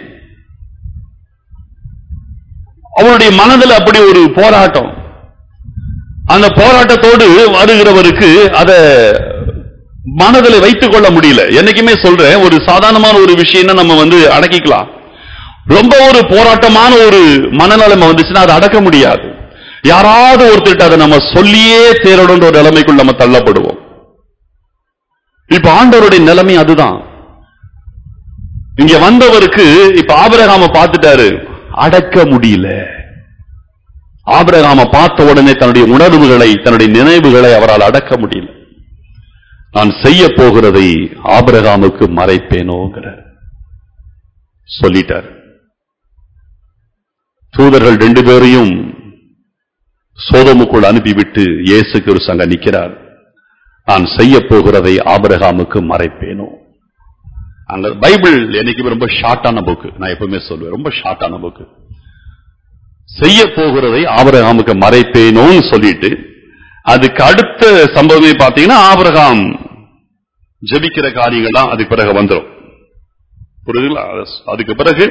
அவருடைய மனதில் அப்படி ஒரு போராட்டம். அந்த போராட்டத்தோடு வருகிறவருக்கு அதை மனதில் வைத்துக் கொள்ள முடியல. என்னைக்குமே சொல்றேன், ஒரு சாதாரணமான ஒரு விஷயம் நம்ம அடக்கிக்கலாம். ரொம்ப ஒரு போராட்டமான ஒரு மனநிலைமை வந்துச்சுன்னா அதை அடக்க முடியாது. யாராவது ஒருத்தர் அதை நம்ம சொல்லியே தேரணுன்ற ஒரு நிலைமைக்குள் நம்ம தள்ளப்படுவோம். இப்ப ஆண்டவருடைய நிலைமை அதுதான். இங்க வந்தவருக்கு இப்ப ஆபிரகாம பார்த்துட்டாரு, அடக்க முடியல. ஆபிரகாம பார்த்த உடனே தன்னுடைய உணர்வுகளை, தன்னுடைய நினைவுகளை அவரால் அடக்க முடியல. நான் செய்ய போகிறதை ஆபிரகாமுக்கு மறைப்பேனோங்கிற சொல்லிட்டார். தூதர்கள் 2 பேரையும் சோதோமுக்குள் அனுப்பிவிட்டு இயேசு கிறிஸ்து அங்க நிற்கிறார். நான் செய்ய போகிறதை ஆபிரகாமுக்கு மறைப்பேனோ. அங்க பைபிள் என்னைக்குமே ரொம்ப ஷார்ட்டான புக்கு. நான் எப்பவுமே சொல்லுவேன், ரொம்ப ஷார்ட்டான புக்கு. செய்ய போகிறதை ஆபிரகாமுக்கு மறைப்பேனோன்னு சொல்லிட்டு அதுக்கு அடுத்த சம்பவமே பார்த்தீங்கன்னா ஆபிரகாம் ஜெபிக்கிற காரியங்கள்லாம் அதுக்கு பிறகு வந்துடும். புரியுதுங்களா? அதுக்கு பிறகு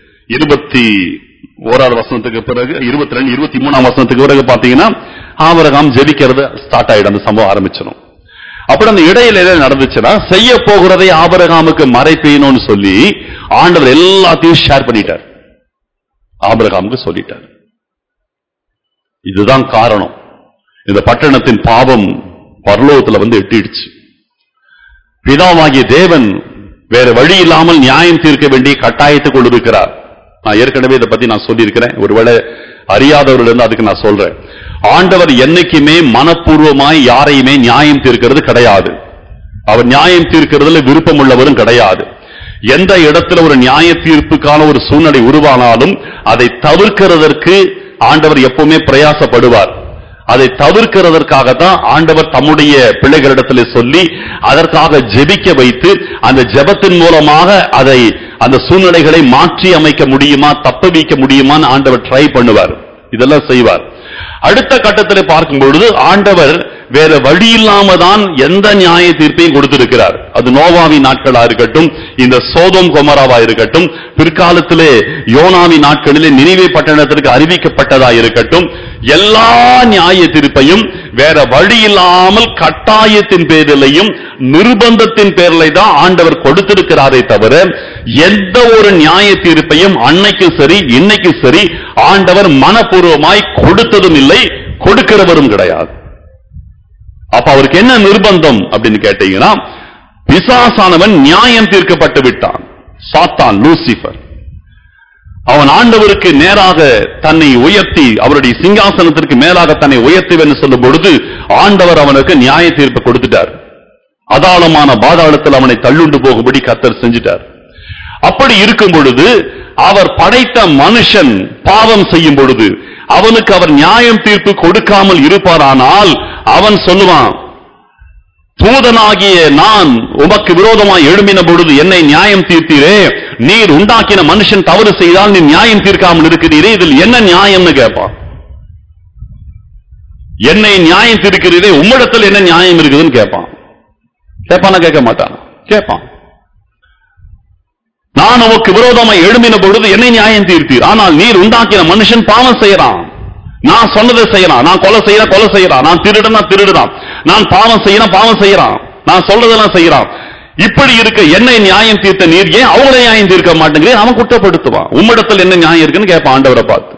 21 வசனத்துக்கு பிறகு 22, 23 வசனத்துக்கு பிறகு பார்த்தீங்கன்னா ஆபிரகாம் ஜெபிக்கிறது ஸ்டார்ட் ஆயிடும். அந்த சம்பவம் ஆரம்பிச்சிடும். அப்படி அந்த இடையில என்ன நடந்துச்சுன்னா, செய்ய போகிறதை ஆபிரகாமுக்கு மறைப்பேனோன்னு சொல்லி ஆண்டவர் எல்லாத்தையும் ஷேர் பண்ணிட்டார், ஆபிரகாமுக்கு சொல்லிட்டார். இதுதான் காரணம். இந்த பட்டணத்தின் பாவம் பரலோகத்துல எட்டிடுச்சு. பிதாவாகிய தேவன் வேற வழி இல்லாமல் நியாயம் தீர்க்க வேண்டிய கட்டாயத்துக்குள் இருக்கிறார். நான் ஏற்கனவே இதை பத்தி நான் சொல்லியிருக்கிறேன். ஒருவேளை அறியாதவர்கள் இருந்து அதுக்கு நான் சொல்றேன். ஆண்டவர் என்னைக்குமே மனப்பூர்வமாய் யாரையுமே நியாயம் தீர்க்கிறது கிடையாது. அவர் நியாயம் தீர்க்கிறதுல விருப்பம் உள்ளவரும் கிடையாது. எந்த இடத்துல ஒரு நியாய தீர்ப்புக்கான ஒரு சூழ்நிலை உருவானாலும் அதை தவிர்க்கிறதற்கு ஆண்டவர் எப்பவுமே பிரயாசப்படுவார். அதை தவிர்க்கிறதற்காகத்தான் ஆண்டவர் தம்முடைய பிள்ளைகளிடத்தில் சொல்லி அதற்காக ஜெபிக்க வைத்து அந்த ஜெபத்தின் மூலமாக அதை அந்த சூழ்நிலைகளை மாற்றி அமைக்க முடியுமா, தப்ப வைக்க முடியுமான்னு ஆண்டவர் ட்ரை பண்ணுவார். இதெல்லாம் செய்வார். அடுத்த கட்டத்தில் பார்க்கும் பொழுது ஆண்டவர் வேற வழி இல்லாம தான் எந்த நியாய தீர்ப்பையும் கொடுத்திருக்கிறார். அது நோவாவின் நாட்களா இருக்கட்டும், இந்த சோதோம் கொமோராவா இருக்கட்டும், பிற்காலத்திலே யோனாவின் நாட்களிலே நினிவே பட்டணத்திற்கு அறிவிக்கப்பட்டதா இருக்கட்டும், எல்லா நியாய தீர்ப்பையும் வேற வழி இல்லாமல் கட்டாயத்தின் பேரிலையும் நிர்பந்தத்தின் பேரிலே தான் ஆண்டவர் கொடுத்திருக்கிறாரே தவிர எந்த ஒரு நியாய தீர்ப்பையும் அன்னைக்கும் சரி இன்னைக்கும் சரி ஆண்டவர் மனப்பூர்வமாய் கொடுத்ததும் இல்லை, கொடுக்கிறவரும் கிடையாது. அப்ப அவருக்கு என்ன நிர்பந்தம் அப்படின்னு கேட்டீங்கன்னா, பிசாசானவன் நியாயம் தீர்க்கப்பட்டு விட்டான். சாத்தான், லூசிபர், அவன் ஆண்டவருக்கு நேராக தன்னை உயர்த்தி, அவருடைய சிங்காசனத்திற்கு மேலாக தன்னை உயர்த்துவேன்னு சொல்லும் பொழுது ஆண்டவர் அவனுக்கு நியாய தீர்ப்பு கொடுத்துட்டார். அதாளமான பாதாளத்தில் அவனை தள்ளுண்டு போகும்படி கர்த்தர் செஞ்சிட்டார். அப்படி இருக்கும் பொழுது அவர் படைத்த மனுஷன் பாவம் செய்யும் பொழுது அவனுக்கு அவர் நியாயம் தீர்ப்பு கொடுக்காமல் இருப்பாரானால் அவன் சொல்லுவான், தூதனாகிய நான் உமக்கு விரோதமாய் எழும்பின பொழுது என்னை நியாயம் தீர்த்தீரே, நீர் உண்டாக்கின மனுஷன் தவறு செய்தால் நீ நியாயம் தீர்க்காமல் இருக்கிறீரே, இதில் என்ன நியாயம்னு கேட்பான். என்னை நியாயம் தீர்க்கிறீரே, உம்மிடத்தில் என்ன நியாயம் இருக்குதுன்னு கேட்பான். கேட்பானா? கேட்க மாட்டான். கேட்பான். நான் உமக்கு விரோதமாய் எழும்பின பொழுது என்னை நியாயம் தீர்த்தீர், ஆனால் நீர் உண்டாக்கின மனுஷன் பாவம் செய்யறான், நான் சொன்னதை செய்யறான், நான் கொலை செய்யறான், நான் திருடுறான், நான் பாவம் செய்யறான், நான் சொல்றதெல்லாம் செய்யறான். இப்படி இருக்க என்னை நியாயம் தீர்த்த நீர் ஏன் அவங்களை நியாயம் தீர்க்க மாட்டேங்கிறேன் அவன் குற்றப்படுத்துவான். உம்மிடத்தில் என்ன நியாயம் இருக்குன்னு கேட்பான் ஆண்டவரை பார்த்து.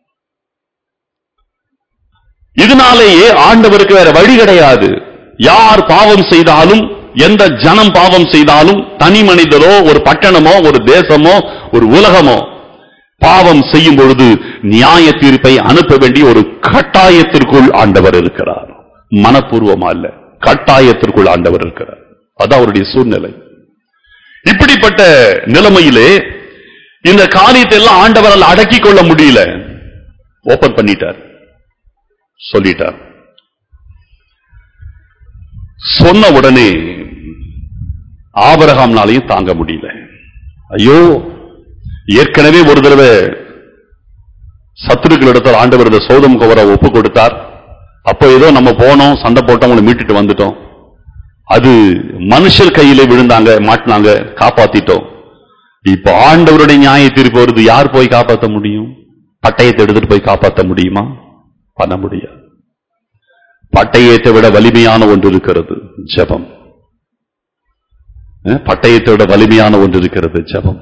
இதனாலேயே ஆண்டவருக்கு வேற வழி கிடையாது. யார் பாவம் செய்தாலும், எந்த ஜனம் பாவம் செய்தாலும், தனி மனிதரோ ஒரு பட்டணமோ ஒரு தேசமோ ஒரு உலகமோ பாவம் செய்யும் பொழுது நியாய தீர்ப்பை அனுப்ப வேண்டிய ஒரு கட்டாயத்திற்குள் ஆண்டவர் இருக்கிறார். மனப்பூர்வமா இல்ல, கட்டாயத்திற்குள் ஆண்டவர் இருக்கிறார். அதான் அவருடைய சூழ்நிலை. இப்படிப்பட்ட நிலைமையிலே இந்த காரியத்தை எல்லாம் ஆண்டவரால் அடக்கிக் கொள்ள முடியல. ஓபன் பண்ணிட்டார், சொல்லிட்டார். சொன்ன உடனே ஆபிரகாம்னாலையும் தாங்க முடியல. ஐயோ, ஏற்கனவே ஒரு தடவை சத்துருக்களிடத்தில் ஆண்டவர் இந்த சோதம் கொமோரா ஒப்பு கொடுத்தார். அப்போ ஏதோ நம்ம போனோம், சண்டை போட்டோம், அவங்களை மீட்டுட்டு வந்துட்டோம். அது மனுஷர் கையிலே விழுந்தாங்க, மாட்டினாங்க, காப்பாத்திட்டோம். இப்ப ஆண்டவருடைய நியாய தீர்ப்பு வருது, யார் போய் காப்பாற்ற முடியும்? பட்டயத்தை எடுத்துட்டு போய் காப்பாற்ற முடியுமா? பண்ண முடியாது. பட்டயத்தை விட வலிமையான ஒன்று இருக்கிறது, ஜெபம். பட்டயத்தை விட வலிமையான ஒன்று இருக்கிறது, ஜெபம்.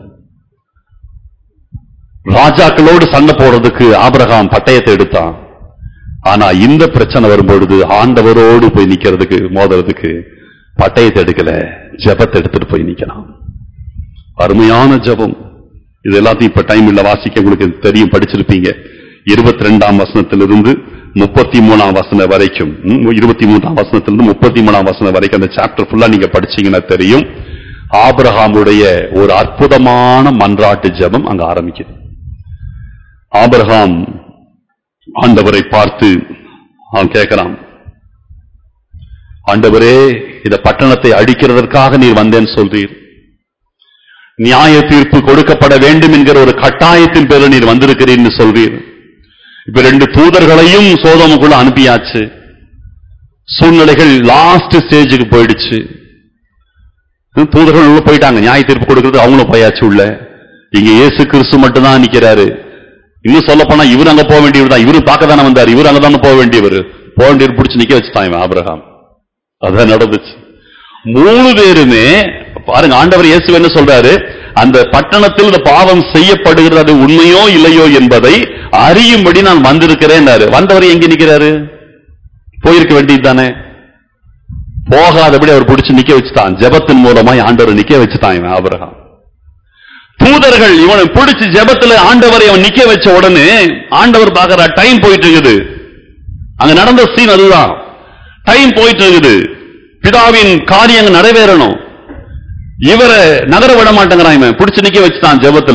ராஜாக்களோடு சண்டை போடுறதுக்கு ஆபிரகாம் பட்டயத்தை எடுத்தான். ஆனா இந்த பிரச்சனை வரும்பொழுது ஆண்டவரோடு போய் நிக்கிறதுக்கு, மோதுறதுக்கு பட்டயத்தை எடுக்கல, ஜெபத்தை எடுத்துட்டு போய் நிக்கிறான். அருமையான ஜெபம். இது எல்லாத்தையும் இப்ப டைம் இல்ல வாசிக்க, உங்களுக்கு தெரியும், படிச்சிருப்பீங்க. 22ஆம் வசனத்திலிருந்து 33ஆம் வசனம் வரைக்கும், 23ஆம் வசனத்திலிருந்து 33ஆம் வசனம் வரைக்கும் அந்த சாப்டர் ஃபுல்லா நீங்க படிச்சீங்கன்னா தெரியும். ஆபிரகாமுடைய ஒரு அற்புதமான மன்றாட்டு ஜெபம் அங்க ஆரம்பிக்குது. ஆபிரகாம் ஆண்டவரை பார்த்து அவன் கேட்கிறான், ஆண்டவரே, இந்த பட்டணத்தை அடிக்கிறதற்காக நீர் வந்தேன்னு சொல்றீர், நியாய தீர்ப்பு கொடுக்கப்பட வேண்டும் என்கிற ஒரு கட்டாயத்தின் பேரில் நீர் வந்திருக்கிறீர்னு சொல்றீர். இப்ப 2 தூதர்களையும் சோதோமுக்குள்ள அனுப்பியாச்சு. சூழ்நிலைகள் லாஸ்ட் ஸ்டேஜுக்கு போயிடுச்சு. தூதர்கள் உள்ள போயிட்டாங்க, நியாய தீர்ப்பு கொடுக்கிறது அவங்களும் போயாச்சு உள்ள. இங்க இயேசு கிறிஸ்து மட்டும் தான் நிக்கிறாரு. இன்னும் சொல்ல போனா இவர் அங்க போக வேண்டியவர் தான், இவரு பார்க்க தானே வந்தார், இவர் அங்கதானே போக வேண்டியவர். போக வேண்டியவர் பிடிச்சு நிக்க வச்சுட்டான் ஆபிரகாம். அதான் நடந்துச்சு. 3 பேருமே பாருங்க, ஆண்டவர் இயேசு என்ன சொல்றாரு, அந்த பட்டணத்தில் இந்த பாவம் செய்யப்படுகிறது, அது உண்மையோ இல்லையோ என்பதை அறியும்படி நான் வந்திருக்கிறேன். வந்தவர் எங்க நிக்கிறாரு? போயிருக்க வேண்டியது தானே. போகாதபடி அவர் பிடிச்சு நிக்க வச்சுட்டான். ஜெபத்தின் மூலமாய் ஆண்டவர் நிக்க வச்சுட்டான் ஆபிரகாம். தூதர்கள் இவனை பிடிச்சு ஜெபத்துல ஆண்டவரை அவன் நிக்க வச்ச உடனே ஆண்டவர் பார்க்கிற டைம் போயிட்டு இருக்குது. அங்க நடந்த சீன் அதுதான். டைம் போயிட்டு இருக்குது, பிதாவின் காரியங்கள் நிறைவேறணும். இவரை நகர விட மாட்டேங்கிறான், இவன் பிடிச்சு நிக்க வச்சுட்டான் ஜெபத்துல.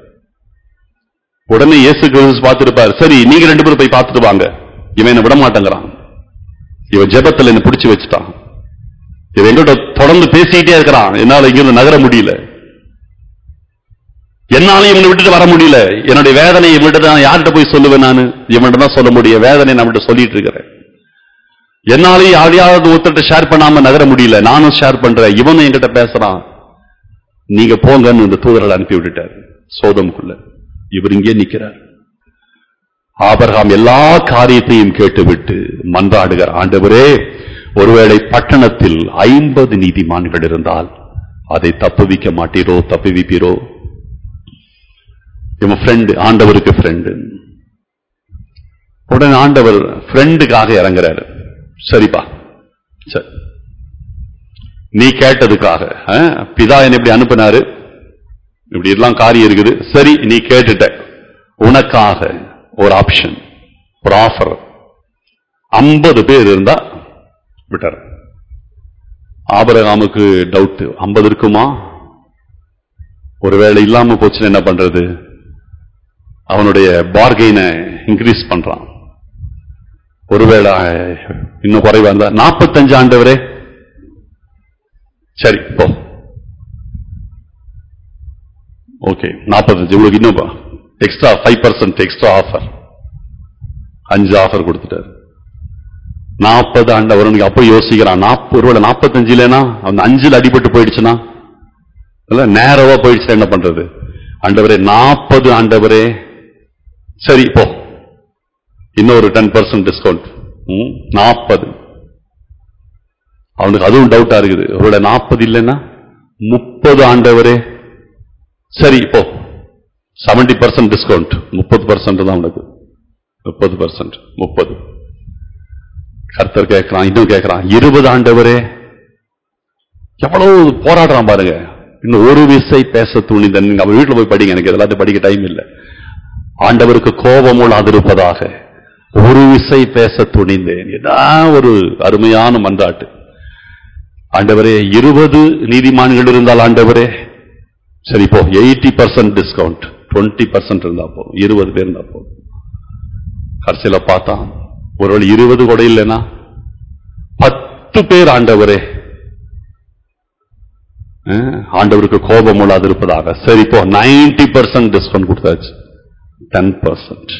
உடனே இயேசு கிறிஸ்து பார்த்திருப்பார், சரி நீங்க 2 பேரும் போய் பார்த்துட்டு வாங்க, இவன் என்ன விட மாட்டேங்கிறான், இவன் ஜெபத்துல என்ன பிடிச்சு வச்சுட்டான், இவன் எங்கிட்ட தொடர்ந்து பேசிக்கிட்டே இருக்கிறான், என்னால இங்கிருந்து நகர முடியல, என்னால இவனை விட்டுட்டு வர முடியல, என்னுடைய வேதனையை விட்டு யார்கிட்ட போய் சொல்லுவேன், நான் இவன்கிட்ட தான் சொல்ல முடியும், வேதனை நான் சொல்லிட்டு இருக்கிறேன். என்னாலே யாரையாவது ஒருத்தர்ட்ட ஷேர் பண்ணாம நகர முடியல, நானும் ஷேர் பண்றேன், இவனும் என்கிட்ட பேசுறான், நீங்க போங்கன்னு இந்த தூதர்கள் அனுப்பி விட்டுட்டார் சோதமுக்குள்ள. இவர் இங்கே நிக்கிறார். ஆபிரகாம் எல்லா காரியத்தையும் கேட்டுவிட்டு மன்றாடுகிறார், ஆண்டவரே, ஒருவேளை பட்டணத்தில் 50 நீதிமான்கள் இருந்தால் அதை தப்புவிக்க மாட்டீரோ, தப்புவிப்பீரோ? இவன் ஃப்ரெண்டு, ஆண்டவருக்கு ஃப்ரெண்டு. உடனே ஆண்டவர் ஃப்ரெண்டுக்காக இறங்குறாரு. சரிப்பா, சரி, நீ கேட்டதுக்காக பிதா என்ன இப்படி அனுப்பினாரு, இப்படி எல்லாம் காரியம் இருக்குது, சரி நீ கேட்டுட்ட, உனக்காக ஒரு ஆப்ஷன், ஒரு ஆஃபர். 50 பேர் இருந்தா விட்டார். ஆபிரகாமுக்கு டவுட், 50 இருக்குமா? ஒருவேளை இல்லாம போச்சுன்னு என்ன பண்றது? அவனுடைய பார்கெயினை இன்க்ரீஸ் பண்றான். ஒருவேளை இன்னும் குறைவா இருந்தா 45 ஆண்டவரே, சரி போ, ஓகே 45, உங்களுக்கு இன்னும் எக்ஸ்ட்ரா 5% எக்ஸ்ட்ரா ஆஃபர், 5 ஆஃபர் கொடுத்துட்டாரு. 40 ஆண்டவர். அப்ப யோசிக்கிறான், 45 இல்லைன்னா அந்த 5 அடிபட்டு போயிடுச்சுன்னா, இல்ல நேரவா போயிடுச்சு, என்ன பண்றது? ஆண்டவரே 40 ஆண்டவரே, சரி போ, இன்னொரு 10% டிஸ்கவுண்ட், 40. அவனுக்கு அதுவும் டவுட்டா இருக்குது, அவரோட 40 இல்லைன்னா 30 ஆண்டவரே, சரி போ, 70% டிஸ்கவுண்ட், 30% தான் உனக்கு, 30%, 30. கர்த்தர் கேட்கிறான், இன்னும் கேட்கிறான், 20 ஆண்டவரே. எவ்வளவு போராடுறான் பாருங்க. இன்னும் ஒரு விசை பேச துணிந்தன். நீங்க அவன் வீட்டுல போய் படிங்க, எனக்கு எல்லாத்தையும் படிக்க டைம் இல்லை. ஆண்டவருக்கு கோபமூளாதிருப்பதாக ஒரு விசை பேச துணிந்தேன். ஏதாவது ஒரு அருமையான மன்றாட்டு. ஆண்டவரே 20 நீதிமான்கள் இருந்தால் ஆண்டவரே, சரி போ, 80% டிஸ்கவுண்ட், 20% இருந்தா போதும், 20 பேர் இருந்தா போதும். கடைசியில பார்த்தான், ஒருவேளை 20 கூட இல்லைன்னா 10 பேர் ஆண்டவரே, ஆண்டவருக்கு கோபம் உள்ளாது இருப்பதாக, சரி போ, 90% டிஸ்கவுண்ட் கொடுத்தாச்சு, 10%.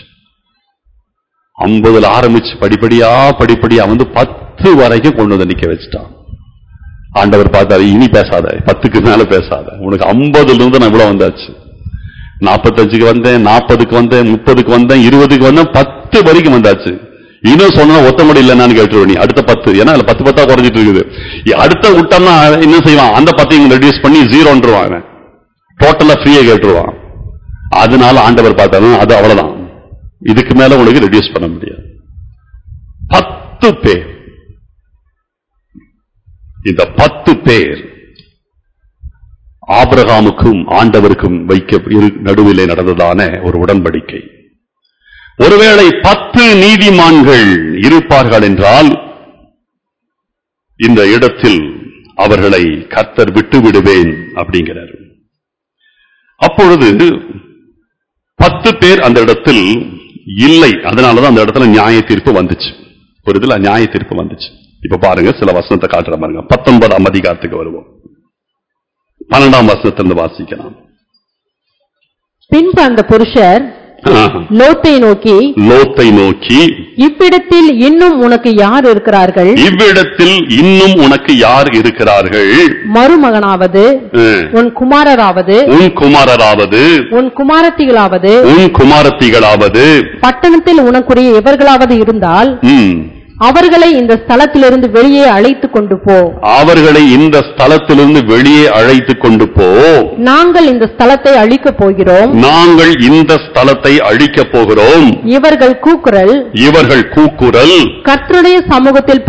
50 ஆரம்பிச்சு படிப்படியா வந்து 10 வரைக்கும் கொண்டு வந்து நிக்க வச்சுட்டான். ஆண்டவர் பார்த்தாரு, இனி பேசாத, 10க்கு மேல பேசாத, உனக்கு 50ல இருந்து நான் இவ்வளவு வந்தாச்சு, 45க்கு வந்தேன், 40க்கு வந்தேன், 30க்கு வந்தேன், 20க்கு வந்தேன், 10 வரைக்கும் வந்தாச்சு. இன்னும் சொன்னா ஒத்த முடி இல்லைன்னு கேட்டுருவ, அடுத்த 10, ஏன்னா 10 குறைஞ்சிட்டு இருக்குது. அடுத்த விட்டோம்னா என்ன செய்வான், அந்த 10 ரெடியூஸ் பண்ணி 0ன்றுவான், டோட்டலா ஃப்ரீயா கேட்டுருவான். அதனால ஆண்டவர் பார்த்தாரு, அது அவ்வளவுதான், இதுக்கு மேல உனக்கு ரெடியூஸ் பண்ண முடியாது. 10 பேர், இந்த 10 பேர் ஆபிரகாமுக்கும் ஆண்டவருக்கும் நடுவிலே நடந்ததான ஒரு உடன்படிக்கை. ஒருவேளை 10 நீதிமான்கள் இருப்பார்கள் என்றால் இந்த இடத்தில் அவர்களை கர்த்தர் விட்டு விடுவேன் அப்படிங்கிறார். அப்பொழுது 10 பேர் அந்த இடத்தில் இல்லை. அதனாலதான் அந்த இடத்துல நியாய தீர்ப்பு வந்துச்சு. ஒரு இதுல நியாய தீர்ப்பு வந்துச்சு. இப்ப பாருங்க, சில வசனத்தை காட்டுற பாருங்க. 19ஆம் அதிகாரத்துக்கு வருவோம். 12ஆம் வசனத்திலிருந்து வாசிக்கலாம். பின்பு அந்த புருஷர் லோத்தை நோக்கி இவ்விடத்தில் இன்னும் உனக்கு யார் இருக்கிறார்கள்? இவ்விடத்தில் இன்னும் உனக்கு யார் இருக்கிறார்கள்? மருமகனாவது, உன் குமாரராவது, உன் குமாரத்திகளாவது, பட்டணத்தில் உனக்குரிய எவர்களாவது இருந்தால் அவர்களை இந்த ஸ்தலத்திலிருந்து வெளியே அழைத்துக் கொண்டு போ. அவர்களை இந்த ஸ்தலத்திலிருந்து வெளியே அழைத்துக் கொண்டு போ. நாங்கள் இந்த ஸ்தலத்தை அழிக்கப் போகிறோம். இவர்கள் கூக்குரல் கர்த்தருடைய சமூகத்தில்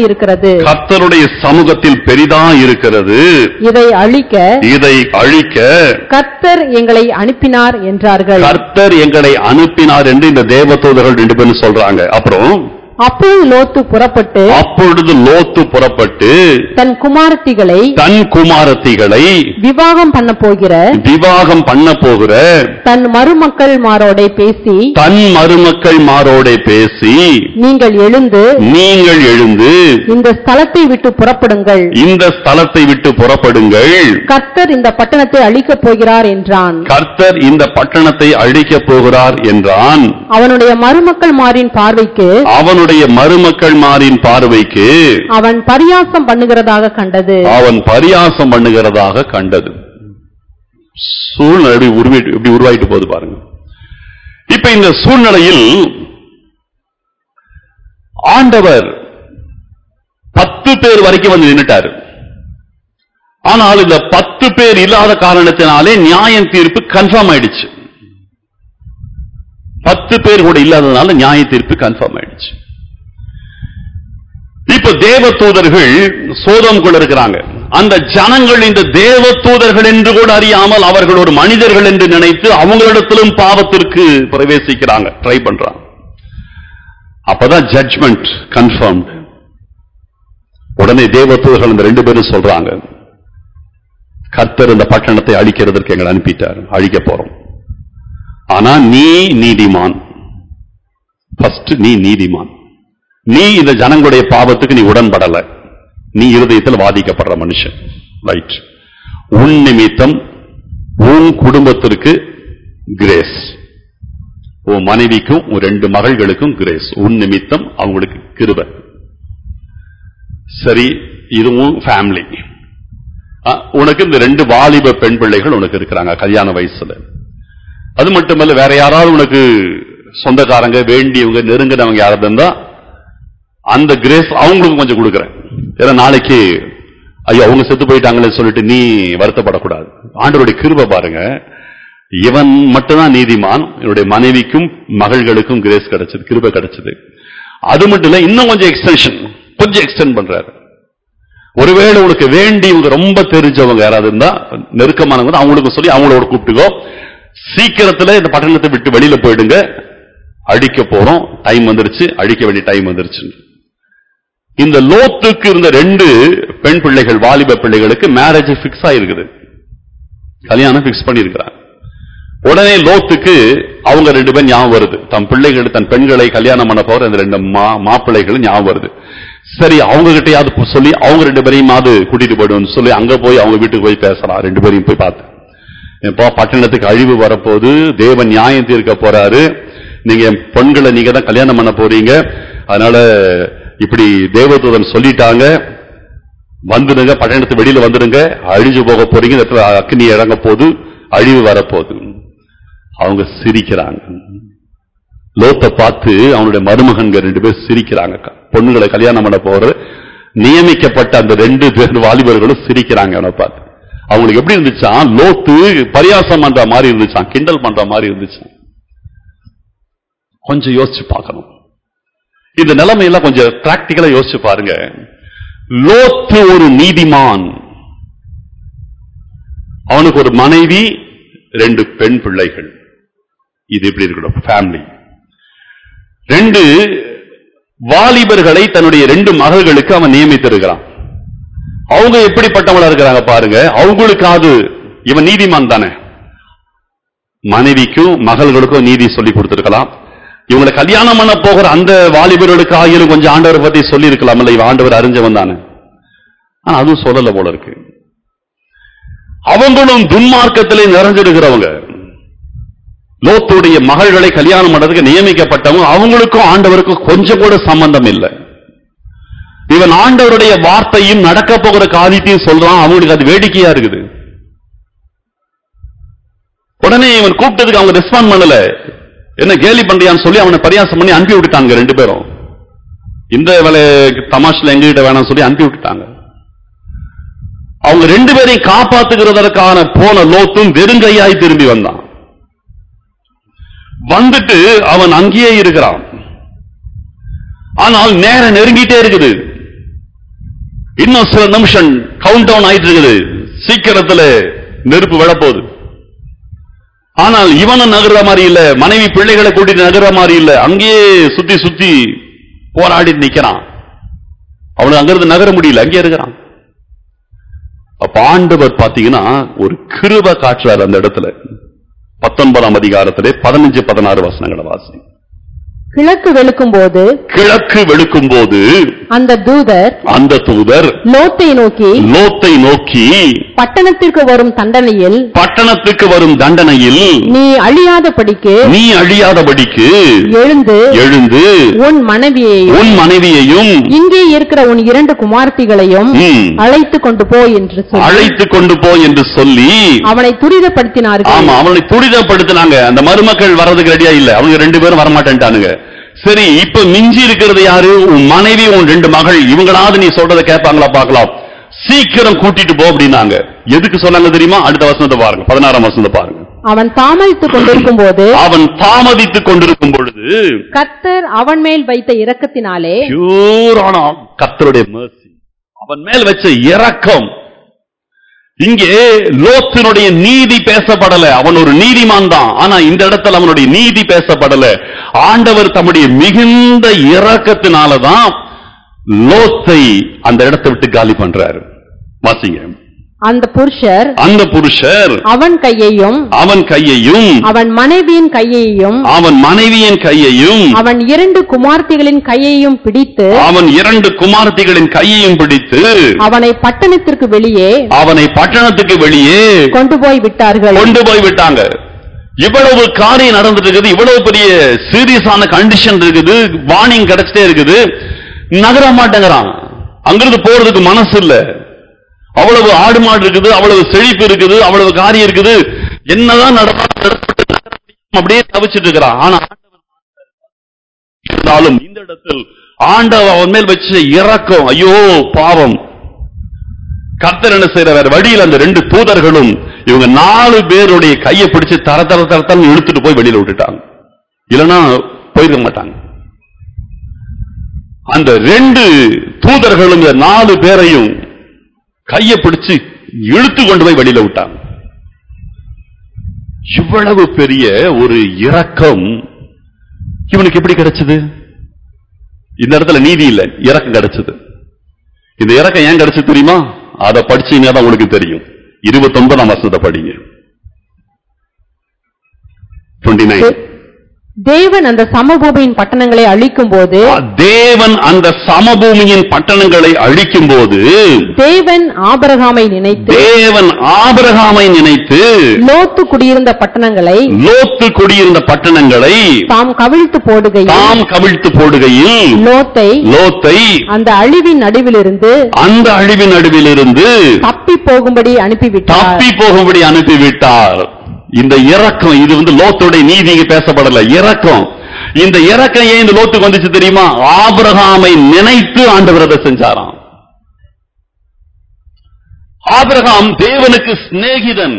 பெரிதா இருக்கிறது. இதை அழிக்க கர்த்தர் எங்களை அனுப்பினார் என்றார்கள். கர்த்தர் எங்களை அனுப்பினார் என்று இந்த தேவதூதர்கள் 2 பேரும் சொல்றாங்க. அப்புறம் அப்பொழுது லோத்து புறப்பட்டு தன் குமாரத்திகளை விவாகம் பண்ண போகிற தன் மருமக்கள் மாரோடே பேசி நீங்கள் எழுந்து இந்த ஸ்தலத்தை விட்டு புறப்படுங்கள், கர்த்தர் இந்த பட்டணத்தை அழிக்கப் போகிறார் என்றான். அவனுடைய மருமக்கள் மாரின் பார்வைக்கு அவன் பரியாசம் பண்ணுகிறதாக கண்டது. சூழ்நிலை இப்படி உருவாயிட்டு போகுது பாருங்க. இப்ப இந்த சூழ்நிலையில் ஆண்டவர் 10 பேர் வரைக்கும் வந்து நின்னுட்டாரு. ஆனால் இந்த 10 பேர் இல்லாத காரணத்தினாலே நியாய தீர்ப்பு கன்ஃபார்ம் ஆயிடுச்சு. 10 பேர் கூட இல்லாததுனால நியாய தீர்ப்பு கன்ஃபார்ம் ஆயிடுச்சு. இப்ப தேவதூதர்கள் சோதோமுக்குள்ள இருக்கிறாங்க. அந்த ஜனங்கள் இந்த தேவதூதர்கள் என்று கூட அறியாமல் அவர்கள் ஒரு மனிதர்கள் என்று நினைத்து அவங்களிடத்திலும் பாவத்திற்கு பிரவேசிக்கிறாங்க, ட்ரை பண்றாங்க. அப்பதான் ஜட்ஜ்மெண்ட் கன்ஃபர்ம்ட். உடனே தேவதூதர்கள் இந்த 2 பேரும் சொல்றாங்க, கர்த்தர் இந்த பட்டணத்தை அழிக்கிறதற்கு எங்களை அனுப்பிட்டார், அழிக்க போறோம். ஆனா நீ நீதிமான், ஃபர்ஸ்ட் நீ நீதிமான். நீ இந்த ஜனங்களுடைய பாவத்துக்கு நீ உடன்படல, நீ இருதயத்தில் வாதிக்கப்படுற மனுஷன், ரைட்? உன் நிமித்தம் உன் குடும்பத்திற்கு கிரேஸ், உன் மனைவிக்கும் உன் 2 மகள்களுக்கும் கிரேஸ், உன் நிமித்தம் அவங்களுக்கு கிருபை. சரி, இதுவும் ஃபேமிலி. உனக்கு இந்த 2 வாலிப பெண் பிள்ளைகள் உனக்கு இருக்கிறாங்க கல்யாண வயசுல. அது மட்டுமல்ல, வேற யாராவது உனக்கு சொந்தக்காரங்க, வேண்டியவங்க, நெருங்கினவங்க யாராவது இருந்தா அந்த கிரேஸ் அவங்களுக்கு கொஞ்சம் கொடுக்குறேன். ஏன்னா நாளைக்கு ஐயோ அவங்க செத்து போயிட்டாங்களே சொல்லிட்டு நீ வருத்தப்படக்கூடாது. ஆண்டவருடைய கிருபை பாருங்க, இவன் மட்டும்தான் நீதிமான், என்னுடைய மனைவிக்கும் மகள்களுக்கும் கிரேஸ் கிடைச்சது, கிருபை கிடைச்சது. அது மட்டும் இல்ல, இன்னும் கொஞ்சம் எக்ஸ்டெண்ட் பண்றாரு. ஒருவேளை உனக்கு வேண்டியவங்க ரொம்ப தெரிஞ்சவங்க யாராவது இருந்தா, நெருக்கமானவங்க, அவங்களுக்கு சொல்லி அவங்களோட கூப்பிட்டுக்கோ, சீக்கிரத்துல இந்த பட்டணத்தை விட்டு வெளியில போயிடுங்க, அழிக்க போறோம், டைம் வந்துருச்சு, அழிக்க வேண்டிய டைம் வந்துருச்சு. இந்த லோத்துக்கு இருந்த 2 பெண் பிள்ளைகள், வாலிப பிள்ளைகளுக்கு மேரேஜ் பிக்ஸ் ஆயிருக்குது, கல்யாணம் பிக்ஸ் பண்ணிருக்கிறாங்க. உடனே லோத்துக்கு அவங்க 2 பேர் ஞாபகம் வருது, தன் பிள்ளைகள், தன் பெண்களை கல்யாணம் பண்ண போற அந்த 2 மாப்பிள்ளைகள் ஞாபகம் வருது. சரி, அவங்க கிட்டையாவது சொல்லி அவங்க 2 பேரையும் கூட்டிட்டு போயிடுவோம்னு சொல்லி அங்க போய் அவங்க வீட்டுக்கு போய் பேசலாம். 2 பேரையும் போய் பார்த்து, இப்போ பட்டணத்துக்கு அழிவு வரப்போது, தேவன் நியாயம் தீர்க்க போறாரு, நீங்க பெண்களை நீங்க தான் கல்யாணம் பண்ண போறீங்க, அதனால இப்படி தேவதூதன் சொல்லிட்டாங்க, வந்துடுங்க, பட்டணத்து வெளியில வந்துடுங்க, அழிஞ்சு போக போறீங்க, அக்னி இறங்க போது, அழிவு வரப்போகுது. அவங்க சிரிக்கிறாங்க. லோத்தை பார்த்து அவனுடைய மருமகன்கள் 2 பேர் சிரிக்கிறாங்க. பொண்ணுகளை கல்யாணம் பண்ண போற நியமிக்கப்பட்ட அந்த 2 பேர் வாலிபர்களும் சிரிக்கிறாங்க அவனை பார்த்து. அவங்களுக்கு எப்படி இருந்துச்சா, லோத்து பரியாசம் பண்ற மாதிரி இருந்துச்சான், கிண்டல் பண்ற மாதிரி இருந்துச்சான். கொஞ்சம் யோசிச்சு பார்க்கணும். இந்த நிலைமையெல்லாம் கொஞ்சம் பிராக்டிகலா யோசிச்சு பாருங்க. லோத்து ஒரு நீதிமான், அவனுக்கு ஒரு மனைவி, 2 பெண் பிள்ளைகள். இது எப்படி இருக்கணும் ஃபேமிலி. 2 வாலிபர்களை தன்னுடைய 2 மகள்களுக்கு அவன் நியமித்திருக்கிறான். அவங்க எப்படிப்பட்டவங்களா இருக்கிறாங்க பாருங்க. அவங்களுக்காவது இவன் நீதிமான் தானே, மனைவிக்கும் மகள்களுக்கும் நீதி சொல்லி கொடுத்திருக்கலாம். இவங்களை கல்யாணம் பண்ண போகிற அந்த வாலிபர்களுக்கு ஆகியும் கொஞ்சம் ஆண்டவரை பத்தி சொல்லி இருக்கலாம், இவன் ஆண்டவர் அறிஞ்சவன் தானே. ஆனா அதுவும் சொல்லல போல இருக்கு. அவங்களும் துன்மார்க்கத்திலே நிறைஞ்சிருக்கிறவங்க. லோத்துடைய மகள்களை கல்யாணம் பண்றதுக்கு நியமிக்கப்பட்டவங்க, அவங்களுக்கும் ஆண்டவருக்கும் கொஞ்சம் கூட சம்பந்தம் இல்லை. இவன் ஆண்டவருடைய வார்த்தையும் நடக்க போகிற காரியத்தையும் சொல்றான், அவங்களுக்கு அது வேடிக்கையா இருக்குது. உடனே இவன் கூப்பிட்டதுக்கு அவங்க ரெஸ்பாண்ட் பண்ணல, என்ன கேலி பண்றியான்னு சொல்லி அவனை பரியாசம் பண்ணி அனுப்பி விட்டுட்டாங்க. 2 பேரும் இந்த வேலை தமாஷ்ல எங்ககிட்ட வேணாம் சொல்லி அனுப்பி விட்டுட்டாங்க. அவங்க 2 பேரையும் காப்பாத்துகிறதற்கான போன லோத்தும் வெறுங்கையாய் திரும்பி வந்தான். வந்துட்டு அவன் அங்கேயே இருக்கிறான். ஆனால் நேரம் நெருங்கிட்டே இருக்குது. இன்னும் சில நிமிஷம் கவுண்ட் டவுன் ஆயிட்டு இருக்குது, சீக்கிரத்தில் நெருப்பு விழப்போகுது. ஆனால் இவனும் நகர்ற மாதிரி இல்ல, மனைவி பிள்ளைகளை கூட்டிட்டு நகர்ற மாதிரி இல்ல, அங்கேயே சுத்தி சுத்தி போராடி நிக்கிறான். அவனுக்கு அங்கிருந்து நகர முடியல, அங்கே இருக்கிறான். அப்ப ஆண்டவர் பாத்தீங்கன்னா ஒரு கிருபை காட்டுறாரு அந்த இடத்துல. 19ஆம் அதிகாரத்திலே 15-16 வசனங்களை வாசி. கிழக்கு வெளுக்கும்போது அந்த தூதர் லோத்தை நோக்கி பட்டணத்திற்கு வரும் தண்டனையில் நீ அழியாதபடிக்கு எழுந்து உன் மனைவியையும் இங்கே இருக்கிற உன் 2 குமார்த்திகளையும் அழைத்துக் கொண்டு போ என்று சொல்லி அவனை துரிதப்படுத்தினார்கள். ஆமா, அவனை துரிதப்படுத்தினாங்க. அந்த மருமக்கள் வர்றதுக்கு ரெடியா இல்ல, அவங்க 2 பேரும் வரமாட்டேன்ட்டானுங்க. சரி, இப்ப மிஞ்சி இருக்கிறது யாரு? உன் மனைவி, உன் 2 மகள். இவங்களாவது நீ சொல்றதை கேட்பாங்களா பார்க்கலாம், சீக்கிரம் கூட்டிட்டு போ அப்படின்னாங்க. எதுக்கு சொன்னாங்க தெரியுமா? அடுத்த வசனத்தை பாருங்க, 16ஆம் வசனத்தை பாருங்க. அவன் தாமதித்துக் கொண்டிருக்கும் பொழுது கர்த்தர் அவன் மேல் வைத்த இரக்கத்தினாலே, கர்த்தருடைய mercy, அவன் மேல் வச்ச இரக்கம். இங்கே லோத்தினுடைய நீதி பேசப்படல. அவன் ஒரு நீதிமான் தான், ஆனா இந்த இடத்துல அவனுடைய நீதி பேசப்படல. ஆண்டவர் தம்முடைய மிகுந்த இரக்கத்தினாலதான் லோத்தை அந்த இடத்தை விட்டு காலி பண்றாரு. வாசிங்க. அந்த புருஷர் அவன் கையையும் அவன் மனைவியின் கையையும் அவன் 2 குமார்த்திகளின் கையையும் பிடித்து அவனை பட்டணத்திற்கு வெளியே கொண்டு போய் விட்டாங்க. இவ்வளவு காரியம் நடந்துட்டு இருக்குது, இவ்வளவு பெரிய சீரியஸான கண்டிஷன் இருக்குது, வார்னிங் கிடைச்சிட்டே இருக்குது, நகர மாட்டேங்கிறான். அங்கிருந்து போறதுக்கு மனசு இல்ல. அவ்வளவு ஆடு மாடு இருக்குது, அவ்வளவு செழிப்பு இருக்குது, அவ்வளவு காரியம் இருக்குது, என்னதான் நடந்தாலும் அப்படியே தவிச்சிட்டு இருக்கிறான். ஆனா இருந்தாலும் இந்த இடத்தில் ஆண்டவர் அவன் மேல் வச்ச இரக்கம், ஐயோ பாவம். கர்த்தர் என்ன செய்யற, வேற வழியில் அந்த 2 தூதர்களும் இவங்க 4 பேருடைய கையை பிடிச்சு தரத்தரம் இழுத்துட்டு போய் வெளியில விட்டுட்டாங்க. இல்லைன்னா போயிருக்க மாட்டாங்க. அந்த 2 தூதர்களும் இந்த 4 பேரையும் கையை பிடிச்சு இழுத்து கொண்டு போய் வெளியில விட்டாங்க. இவ்வளவு பெரிய ஒரு இரக்கம் இவனுக்கு எப்படி கிடைச்சது? இந்த இடத்துல நீதி இல்ல, இரக்கம் கிடைச்சது. இந்த இரக்கம் ஏன் கிடைச்சது தெரியுமா? அதை படிச்சீங்கன்னா தான் உங்களுக்கு தெரியும். 29ஆம் வசனத்தை படிங்க. 29. தேவன் அந்த சமபூமியின் பட்டணங்களை அழிக்கும் போது தேவன் ஆபிரகாமை நினைத்து லோத்து குடியிருந்த பட்டணங்களை தாம் கவிழ்த்து போடுகையில் லோத்தை அந்த அழிவின் நடுவிலிருந்து தப்பி போகும்படி அனுப்பிவிட்டார். இந்த இரக்கம், இது லோத்துடைய நீதி பேசப்படல, இரக்கம். இந்த இரக்கம் ஏன் இந்த லோத்துக்கு வந்துச்சு தெரியுமா? ஆபிரகாமை நினைத்து ஆண்டவர் அதை செஞ்சாராம். ஆபிரகாம் தேவனுக்கு சிநேகிதன்.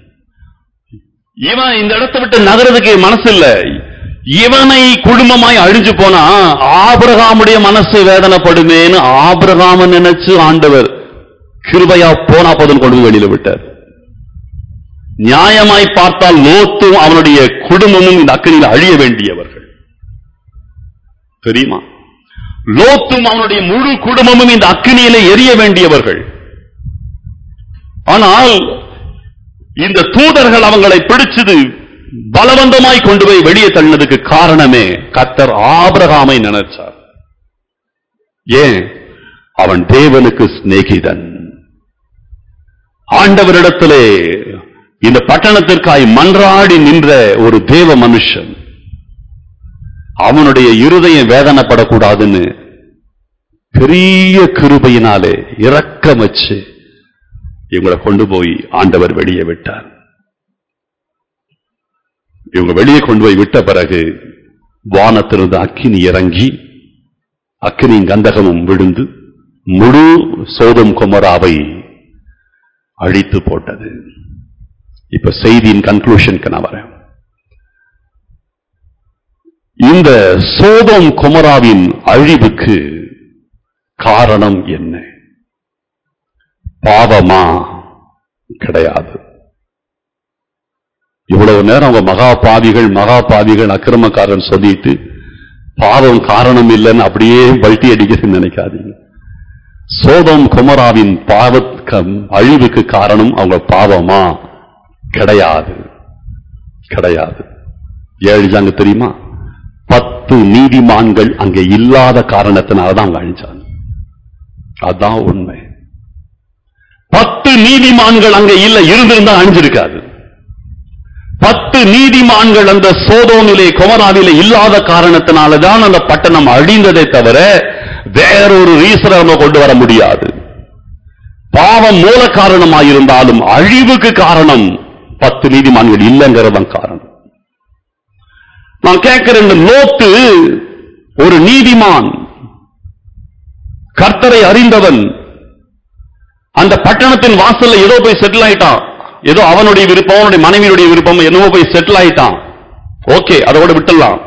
இவன் இந்த இடத்தை விட்டு நகரதுக்கு மனசு இல்ல. இவனை குடும்பமாய் அழிஞ்சு போனா ஆபிரகாமுடைய மனசு வேதனைப்படுமேன்னு ஆபிரகாம நினைச்சு ஆண்டவர் கிருபையா போனா போதும் கொண்டு வெளியில விட்டார். நியாயமாய் பார்த்தால் லோத்தும் அவனுடைய குடும்பமும் இந்த அக்கினியில் அழிய வேண்டியவர்கள் தெரியுமா? லோத்தும் அவனுடைய முழு குடும்பமும் இந்த அக்கினியிலே எரிய வேண்டியவர்கள். ஆனால் இந்த தூதர்கள் அவங்களை பிடிச்சது பலவந்தமாய் கொண்டு போய் வெளியே தள்ளினதுக்கு காரணமே கர்த்தர் ஆபிரகாமை நினைச்சார். ஏன்? அவன் தேவனுக்கு சிநேகிதன். ஆண்டவரிடத்திலே இந்த பட்டணத்திற்காய் மன்றாடி நின்ற ஒரு தேவ மனுஷன். அவனுடைய இருதயம் வேதனைப்படக்கூடாதுன்னு பெரிய கிருபையினாலே இரக்கம் வச்சு இவங்களை கொண்டு போய் ஆண்டவர் வெளியே விட்டார். இவங்க வெளியே கொண்டு போய் விட்ட பிறகு வானத்திலிருந்து அக்கினி இறங்கி அக்கினியின் கந்தகமும் விழுந்து முழு சோதம் கொமராவை அழித்து போட்டது. இப்ப செய்தியின் கன்க்ளூஷனுக்கு நான் வரேன். இந்த சோதம் கொமராவின் அழிவுக்கு காரணம் என்ன? பாவமா? கிடையாது. இவ்வளவு நேரம் அவங்க மகா பாவிகள் அக்கிரமக்காரன் சொல்லிட்டு பாவம் காரணம் இல்லைன்னு அப்படியே பல்ட்டி அடிக்கிறதுன்னு நினைக்காதீங்க. சோதம் கொமராவின் அழிவுக்கு காரணம் அவங்க பாவமா? கிடையாது, கிடையாது. ஏழு அங்க தெரியுமா? 10 நீதிமான்கள் அங்கே இல்லாத காரணத்தினாலதான் அவங்க அழிஞ்சாங்க. அதான் உண்மை. 10 நீதிமான்கள் அங்க இல்ல, இருந்திருந்தா அழிஞ்சிருக்காது. 10 நீதிமான்கள் அந்த சோதோமிலே கொமராவிலே இல்லாத காரணத்தினாலதான் அந்த பட்டணம் அழிந்ததை தவிர வேறொரு ரீசனை நம்ம கொண்டு வர முடியாது. பாவம் மூல காரணமாயிருந்தாலும் அழிவுக்கு காரணம் 10 நீதிமான்கள் இல்லைங்கிறதான் காரணம். நான் கேட்கிறேன், லோத்து ஒரு நீதிமான், கர்த்தரை அறிந்தவன், அந்த பட்டணத்தின் வாசல்ல ஏதோ போய் செட்டில் ஆயிட்டான். ஏதோ அவனுடைய விருப்பம், அவனுடைய மனைவியுடைய விருப்பம், என்னவோ போய் செட்டில் ஆயிட்டான். ஓகே, அதோட விட்டுடலாம்.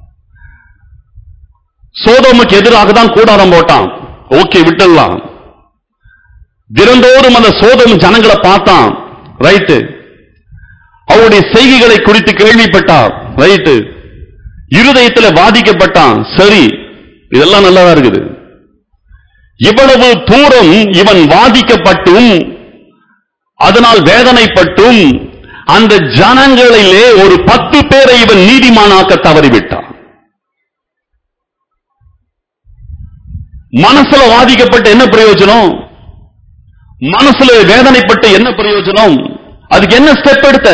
சோதோமுக்கு எதிராக தான் கூடாரம் போட்டான். ஓகே, விட்டுடலாம். தினந்தோறும் அந்த சோதோம் ஜனங்களை பார்த்தான். ரைட்டு. அவருடைய செய்கைகளை குறித்து கேள்விப்பட்டான். ரைட்டு. இருதயத்தில் பாதிக்கப்பட்டான். சரி, இதெல்லாம் நல்லதா இருக்குது. இவ்வளவு தூரம் இவன் பாதிக்கப்பட்டும் அதனால் வேதனைப்பட்டும் அந்த ஜனங்களிலே ஒரு 10 பேரை இவன் நீதிமானாக்க தவறிவிட்டான். மனசுல பாதிக்கப்பட்ட என்ன பிரயோஜனம்? மனசுல வேதனைப்பட்டு என்ன பிரயோஜனம்? அதுக்கு என்ன ஸ்டெப் எடுத்த?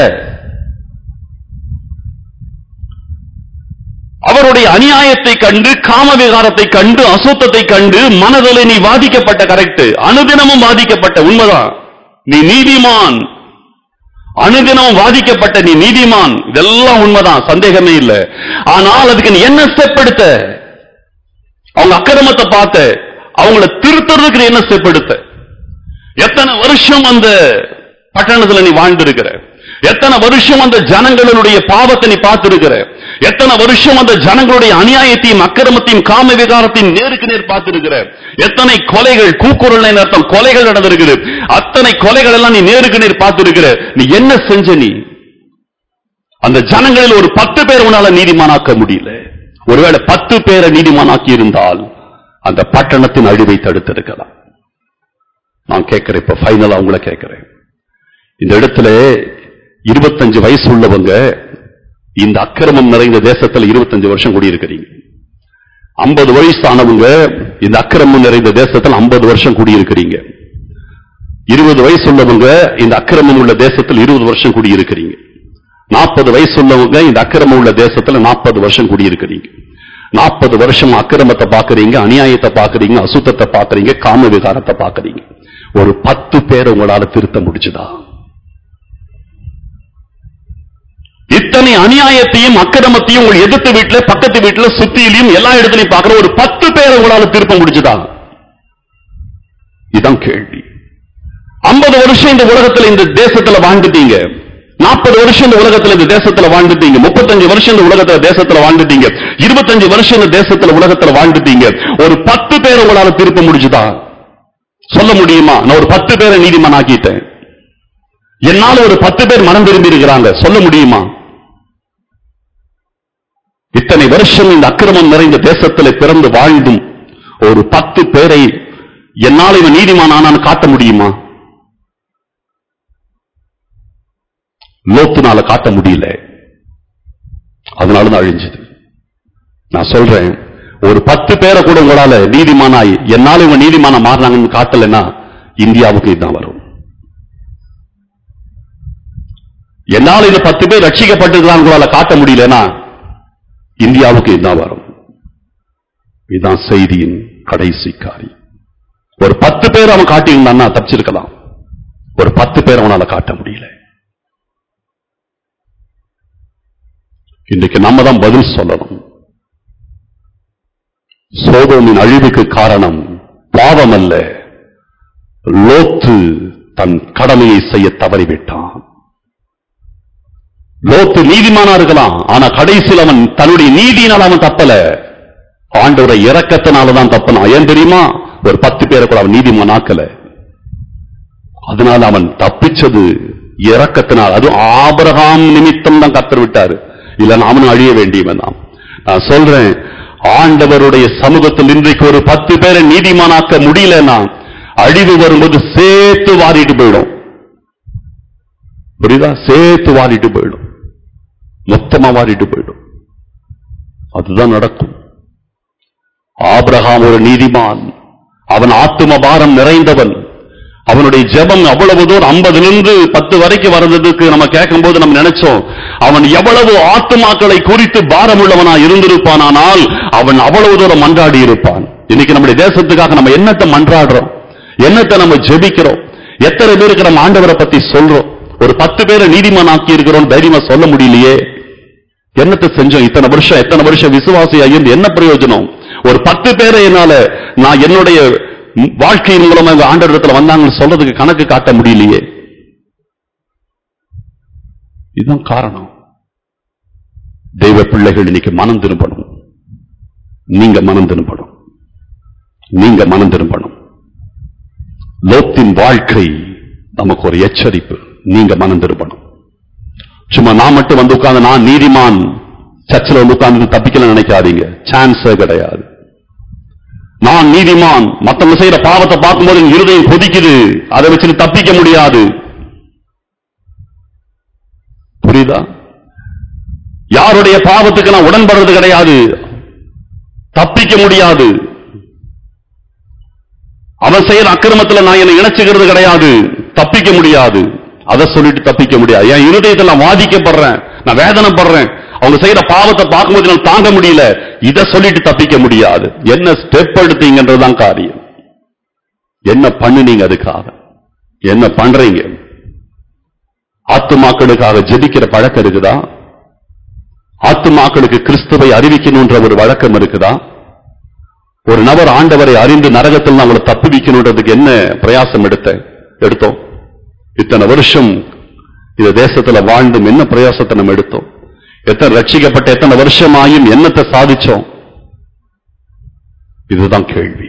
அவருடைய அநியாயத்தை கண்டு, காம விகாரத்தை கண்டு, அசுத்தத்தை கண்டு மனதில் நீ வாதிக்கப்பட்ட. கரெக்ட், அனுதினமும் வாதிக்கப்பட்ட. உண்மைதான், நீ நீதிமான். அனுதினமும் வாதிக்கப்பட்ட நீ நீதிமான். இதெல்லாம் உண்மைதான், சந்தேகமே இல்லை. ஆனால் அதுக்கு நீ என்ன ஸ்டெப் எடுத்த? அவங்க அக்கிரமத்தை பார்த்த, அவங்கள திருத்துறதுக்கு என்ன ஸ்டெப் எடுத்த? எத்தனை வருஷம் அந்த பட்டணத்துல நீ வாழ்ந்திருக்கிற? எத்தனை வருஷம் அந்த ஜனங்களுடைய பாவத்தை நீ பார்த்திருக்கிற? எத்தனை வருஷம் அந்த ஜனங்களுடைய அநியாயத்தையும் அக்கிரமத்தையும் காம விகாரத்தையும் நேருக்கு நேர் பார்த்திருக்கிற? எத்தனை கொலைகள், கூக்குரல் அர்த்தம் கொலைகள் நடந்திருக்கிறது. அத்தனை கொலைகள் எல்லாம் நீ நேருக்கு நேர் பார்த்திருக்கிற. நீ என்ன செஞ்ச? நீ அந்த ஜனங்களில் ஒரு 10 பேர் உன்னால நீதிமானாக்க முடியல. ஒருவேளை 10 பேரை நீதிமானாக்கி இருந்தால் அந்த பட்டணத்தின் அழிவை தடுத்திருக்கலாம். நான் கேட்கிறேன், இப்ப ஃபைனலா உங்களை கேட்கிறேன். இந்த இடத்துல 25 வயசு உள்ளவங்க இந்த அக்கிரமம் நிறைந்த தேசத்தில் 25 வருஷம் குடியிருக்கிறீங்க. 50 வயசு ஆனவங்க இந்த அக்கிரமம் நிறைந்த தேசத்தில் 50 வருஷம் குடியிருக்கிறீங்க. 20 வயசு உள்ளவங்க இந்த அக்கிரமம் உள்ள தேசத்தில் 20 வருஷம் குடியிருக்கிறீங்க. 40 வயசு உள்ளவங்க இந்த அக்கிரமம் உள்ள தேசத்தில் 40 வருஷம் குடியிருக்கிறீங்க. 40 வருஷம் அக்கிரமத்தை பாக்குறீங்க, அநியாயத்தை பாக்குறீங்க, அசுத்தத்தை பாக்குறீங்க, காம விகாரத்தை பாக்குறீங்க. ஒரு 10 பேரை உங்களால திருத்த முடிச்சுதா? இத்தனை அநியாயத்தையும் அக்கிரமத்தையும் உங்கள் எதிர்த்து வீட்டுல, பக்கத்து வீட்டுல, சுத்தியிலையும் எல்லா இடத்துலையும் பார்க்கிற ஒரு 10 பேரை உங்களால திருப்ப முடிச்சுதா? இதான் கேள்வி. 50 வருஷம் இந்த உலகத்துல இந்த தேசத்துல வாழ்ந்துட்டீங்க. 40 வருஷம் இந்த உலகத்துல இந்த தேசத்துல வாழ்ந்துட்டீங்க. 35 வருஷம் இந்த உலகத்துல தேசத்துல வாழ்ந்துட்டீங்க. 25 வருஷம் இந்த தேசத்துல உலகத்துல வாழ்ந்துட்டீங்க. ஒரு 10 பேரை உங்களால திருப்ப முடிச்சுதா? சொல்ல முடியுமா? நான் ஒரு 10 பேரை நீதிமான் ஆக்கிட்டேன், என்னால ஒரு 10 பேர் மனம் திரும்பி இருக்கிறாங்க, சொல்ல முடியுமா? இத்தனை வருஷம் இந்த அக்கிரமம் நிறைந்த தேசத்தில் பிறந்து வாழ்ந்தும் ஒரு 10 பேரை என்னால் இவன் நீதிமான் ஆனான்னு காட்ட முடியுமா? லோத்துனால காட்ட முடியல, அதனாலதான் அழிஞ்சது. நான் சொல்றேன், ஒரு 10 பேரை கூட உங்களால நீதிமானாய் என்னால் இவன் நீதிமான மாறினாங்கன்னு காட்டலைன்னா இந்தியாவுக்கு இதுதான் வரும். என்னால் இந்த 10 பேர் ரட்சிக்கப்பட்டிருக்கிறான் உங்களால காட்ட முடியலன்னா இந்தியாவுக்கு இதுதான் வரும். இதுதான் செய்தியின் கடைசி காரியம். ஒரு 10 பேர் அவன் காட்டியிருந்தான்னா தப்பிச்சிருக்கலாம். ஒரு 10 பேர் அவனால காட்ட முடியல. இன்றைக்கு நம்ம தான் பதில் சொல்லணும். சோதோமின் அழிவுக்கு காரணம் பாவம் அல்ல, லோத்து தன் கடமையை செய்ய தவறிவிட்டான். லோத்து நீதிமானா இருக்கலாம், ஆனா கடைசியில் அவன் தன்னுடைய நீதியினால் அவன் தப்பல, ஆண்டவரை இரக்கத்தினாலதான் தப்பனான். ஏன் தெரியுமா? ஒரு 10 பேரை கூட அவன் நீதிமான் ஆக்கல. அதனால அவன் தப்பிச்சது இரக்கத்தினால். அது ஆபிரகாம் நிமித்தம் தான் கர்த்தர் விட்டாரு, இல்ல அவனும் அழிய வேண்டியவன் தான். நான் சொல்றேன், ஆண்டவருடைய சமூகத்தில் இன்றைக்கு ஒரு 10 பேரை நீதிமானாக்க முடியலன்னா அழிவு வரும்போது சேர்த்து வாரிட்டு போயிடும். புரியுதா? சேர்த்து வாரிட்டு போயிடும், மொத்தமா வாரிட்டு போயிடும். அதுதான் நடக்கும். ஆபிரகாம் ஒரு நீதிமான், அவன் ஆத்தும பாரம் நிறைந்தவன். அவனுடைய ஜெபம் அவ்வளவு தூரம் 50 10 வரைக்கும் வந்ததுக்கு நம்ம கேட்கும் போது நம்ம நினைச்சோம், அவன் எவ்வளவு ஆத்துமாக்களை குறித்து பாரம் உள்ளவனா இருந்திருப்பானால் அவன் அவ்வளவு தூரம் மன்றாடி இருப்பான். இன்னைக்கு நம்முடைய தேசத்துக்காக நம்ம என்னத்தை மன்றாடுறோம், என்னத்தை நம்ம ஜெபிக்கிறோம், எத்தனை பேருக்கு நம்ம ஆண்டவரை பத்தி சொல்றோம்? ஒரு 10 பேரை நீதிமான் ஆக்கி இருக்கிறோம் தைரியமா சொல்ல முடியலையே. என்னத்தை செஞ்சோம்? எத்தனை வருஷம் விசுவாசியா இருந்து என்ன பிரயோஜனம்? ஒரு 10 பேரை என்னால நான் என்னுடைய வாழ்க்கையின் மூலமா ஆண்டவரிடத்துல வந்தாங்கன்னு சொல்றதுக்கு கணக்கு காட்ட முடியலையே. இதுதான் காரணம். தெய்வ பிள்ளைகள் இன்னைக்கு மனம் திரும்பணும். நீங்க மனம் திரும்பணும். நீங்க மனம் திரும்பணும். லோத்தின் வாழ்க்கை நமக்கு ஒரு எச்சரிப்பு. நீங்க மனம் திரும்பணும். சும்மா நான் மட்டும் வந்து உட்கார்ந்து நான் நீதிமான் சர்ச்சில் வந்து உட்கார்ந்து தப்பிக்கல நினைக்காதீங்க. சான்ஸே கிடையாது. நான் நீதிமான், மத்தவங்க செய்யற பாவத்தை பார்க்கும்போது இருதயம் கொதிக்குது, அதை வச்சு தப்பிக்க முடியாது. புரியுதா? யாருடைய பாவத்துக்கு நான் உடன்படுறது கிடையாது, தப்பிக்க முடியாது. அவன் செய்யற அக்கிரமத்தில் நான் என்னை இணைச்சுக்கிறது கிடையாது, தப்பிக்க முடியாது. அதை சொல்லிட்டு தப்பிக்க முடியாது. என் இருதயத்தில் நான் வாதிக்கப்படுறேன், நான் வேதனைப்படுறேன், அவங்க செய்யற பாவத்தை பார்க்கும்போது நான் தாங்க முடியல, இதை சொல்லிட்டு தப்பிக்க முடியாது. என்ன ஸ்டெப் எடுத்தீங்கன்றதுதான் காரியம். என்ன பண்ணுனீங்க, அதுக்காக என்ன பண்றீங்க? ஆத்துமாக்களுக்காக ஜெபிக்கிற பழக்கம் இருக்குதா? ஆத்துமாக்களுக்கு கிறிஸ்துவை அறிவிக்கணும்ன்ற ஒரு வழக்கம் இருக்குதா? ஒரு நபர் ஆண்டவரை அறிந்து நரகத்தில் அவங்களை தப்பு வைக்கணுன்றதுக்கு என்ன பிரயாசம் எடுத்தோம்? இத்தனை வருஷம் இந்த தேசத்துல வாழ்ந்தும் என்ன பிரயாசத்தை நம்ம எடுத்தோம்? எத்தனை ரட்சிக்கப்பட்ட எத்தனை வருஷமாயும் என்னத்தை சாதிச்சோம்? இதுதான் கேள்வி.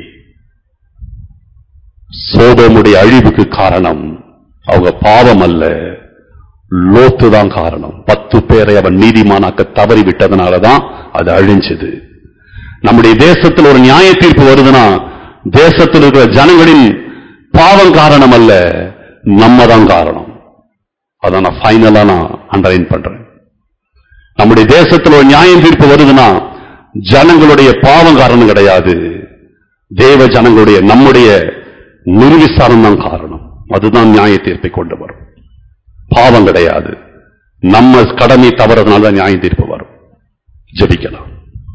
சோதோமுடைய அழிவுக்கு காரணம் அவங்க பாவம் அல்ல, லோத்து தான் காரணம். 10 பேரை அவன் நீதிமானாக்க தவறி விட்டதுனாலதான் அது அழிஞ்சது. நம்முடைய தேசத்தில் ஒரு நியாய தீர்ப்பு வருதுன்னா தேசத்தில் இருக்கிற ஜனங்களின் பாவம் காரணம் அல்ல, நம்ம தான் காரணம். அதை நான் ஃபைனலா நான் அண்டர்லைன் பண்றேன். நம்முடைய தேசத்தில் ஒரு நியாய தீர்ப்பு வருதுன்னா ஜனங்களுடைய பாவம் காரணம் கிடையாது, தேவ ஜனங்களுடைய நம்முடைய நிர்விசாரம் தான் காரணம். அதுதான் நியாய தீர்ப்பை கொண்டு வரும். பாவம் கிடையாது, நம்ம கடமை தவறதுனால தான் நியாய தீர்ப்பு வரும். ஜெபிக்கலாம்.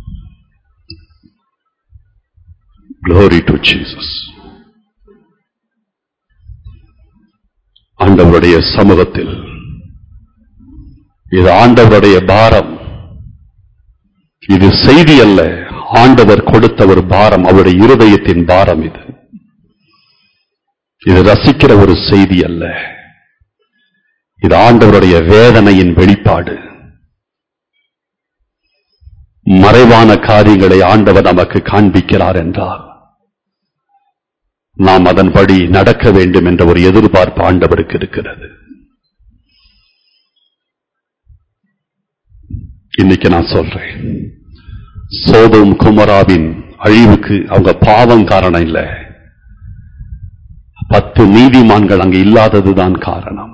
Glory to Jesus. ஆண்டவருடைய சமூகத்தில் இது ஆண்டவருடைய பாரம். இது செய்தி அல்ல, ஆண்டவர் கொடுத்த ஒரு பாரம், அவருடைய இருதயத்தின் பாரம். இது ரசிக்கிற ஒரு செய்தி அல்ல, இது ஆண்டவருடைய வேதனையின் வெளிப்பாடு. மறைவான காரியங்களை ஆண்டவர் நமக்கு காண்பிக்கிறார் என்றால் நாம் அதன்படி நடக்க வேண்டும் என்ற ஒரு எதிர்பார்ப்பு ஆண்டவருக்கு இருக்கிறது. இன்னைக்கு நான் சொல்றேன், சோதோம் குமராவின் அழிவுக்கு அவங்க பாவம் காரணம் இல்லை, 10 நீதிமான்கள் அங்கு இல்லாததுதான் காரணம்.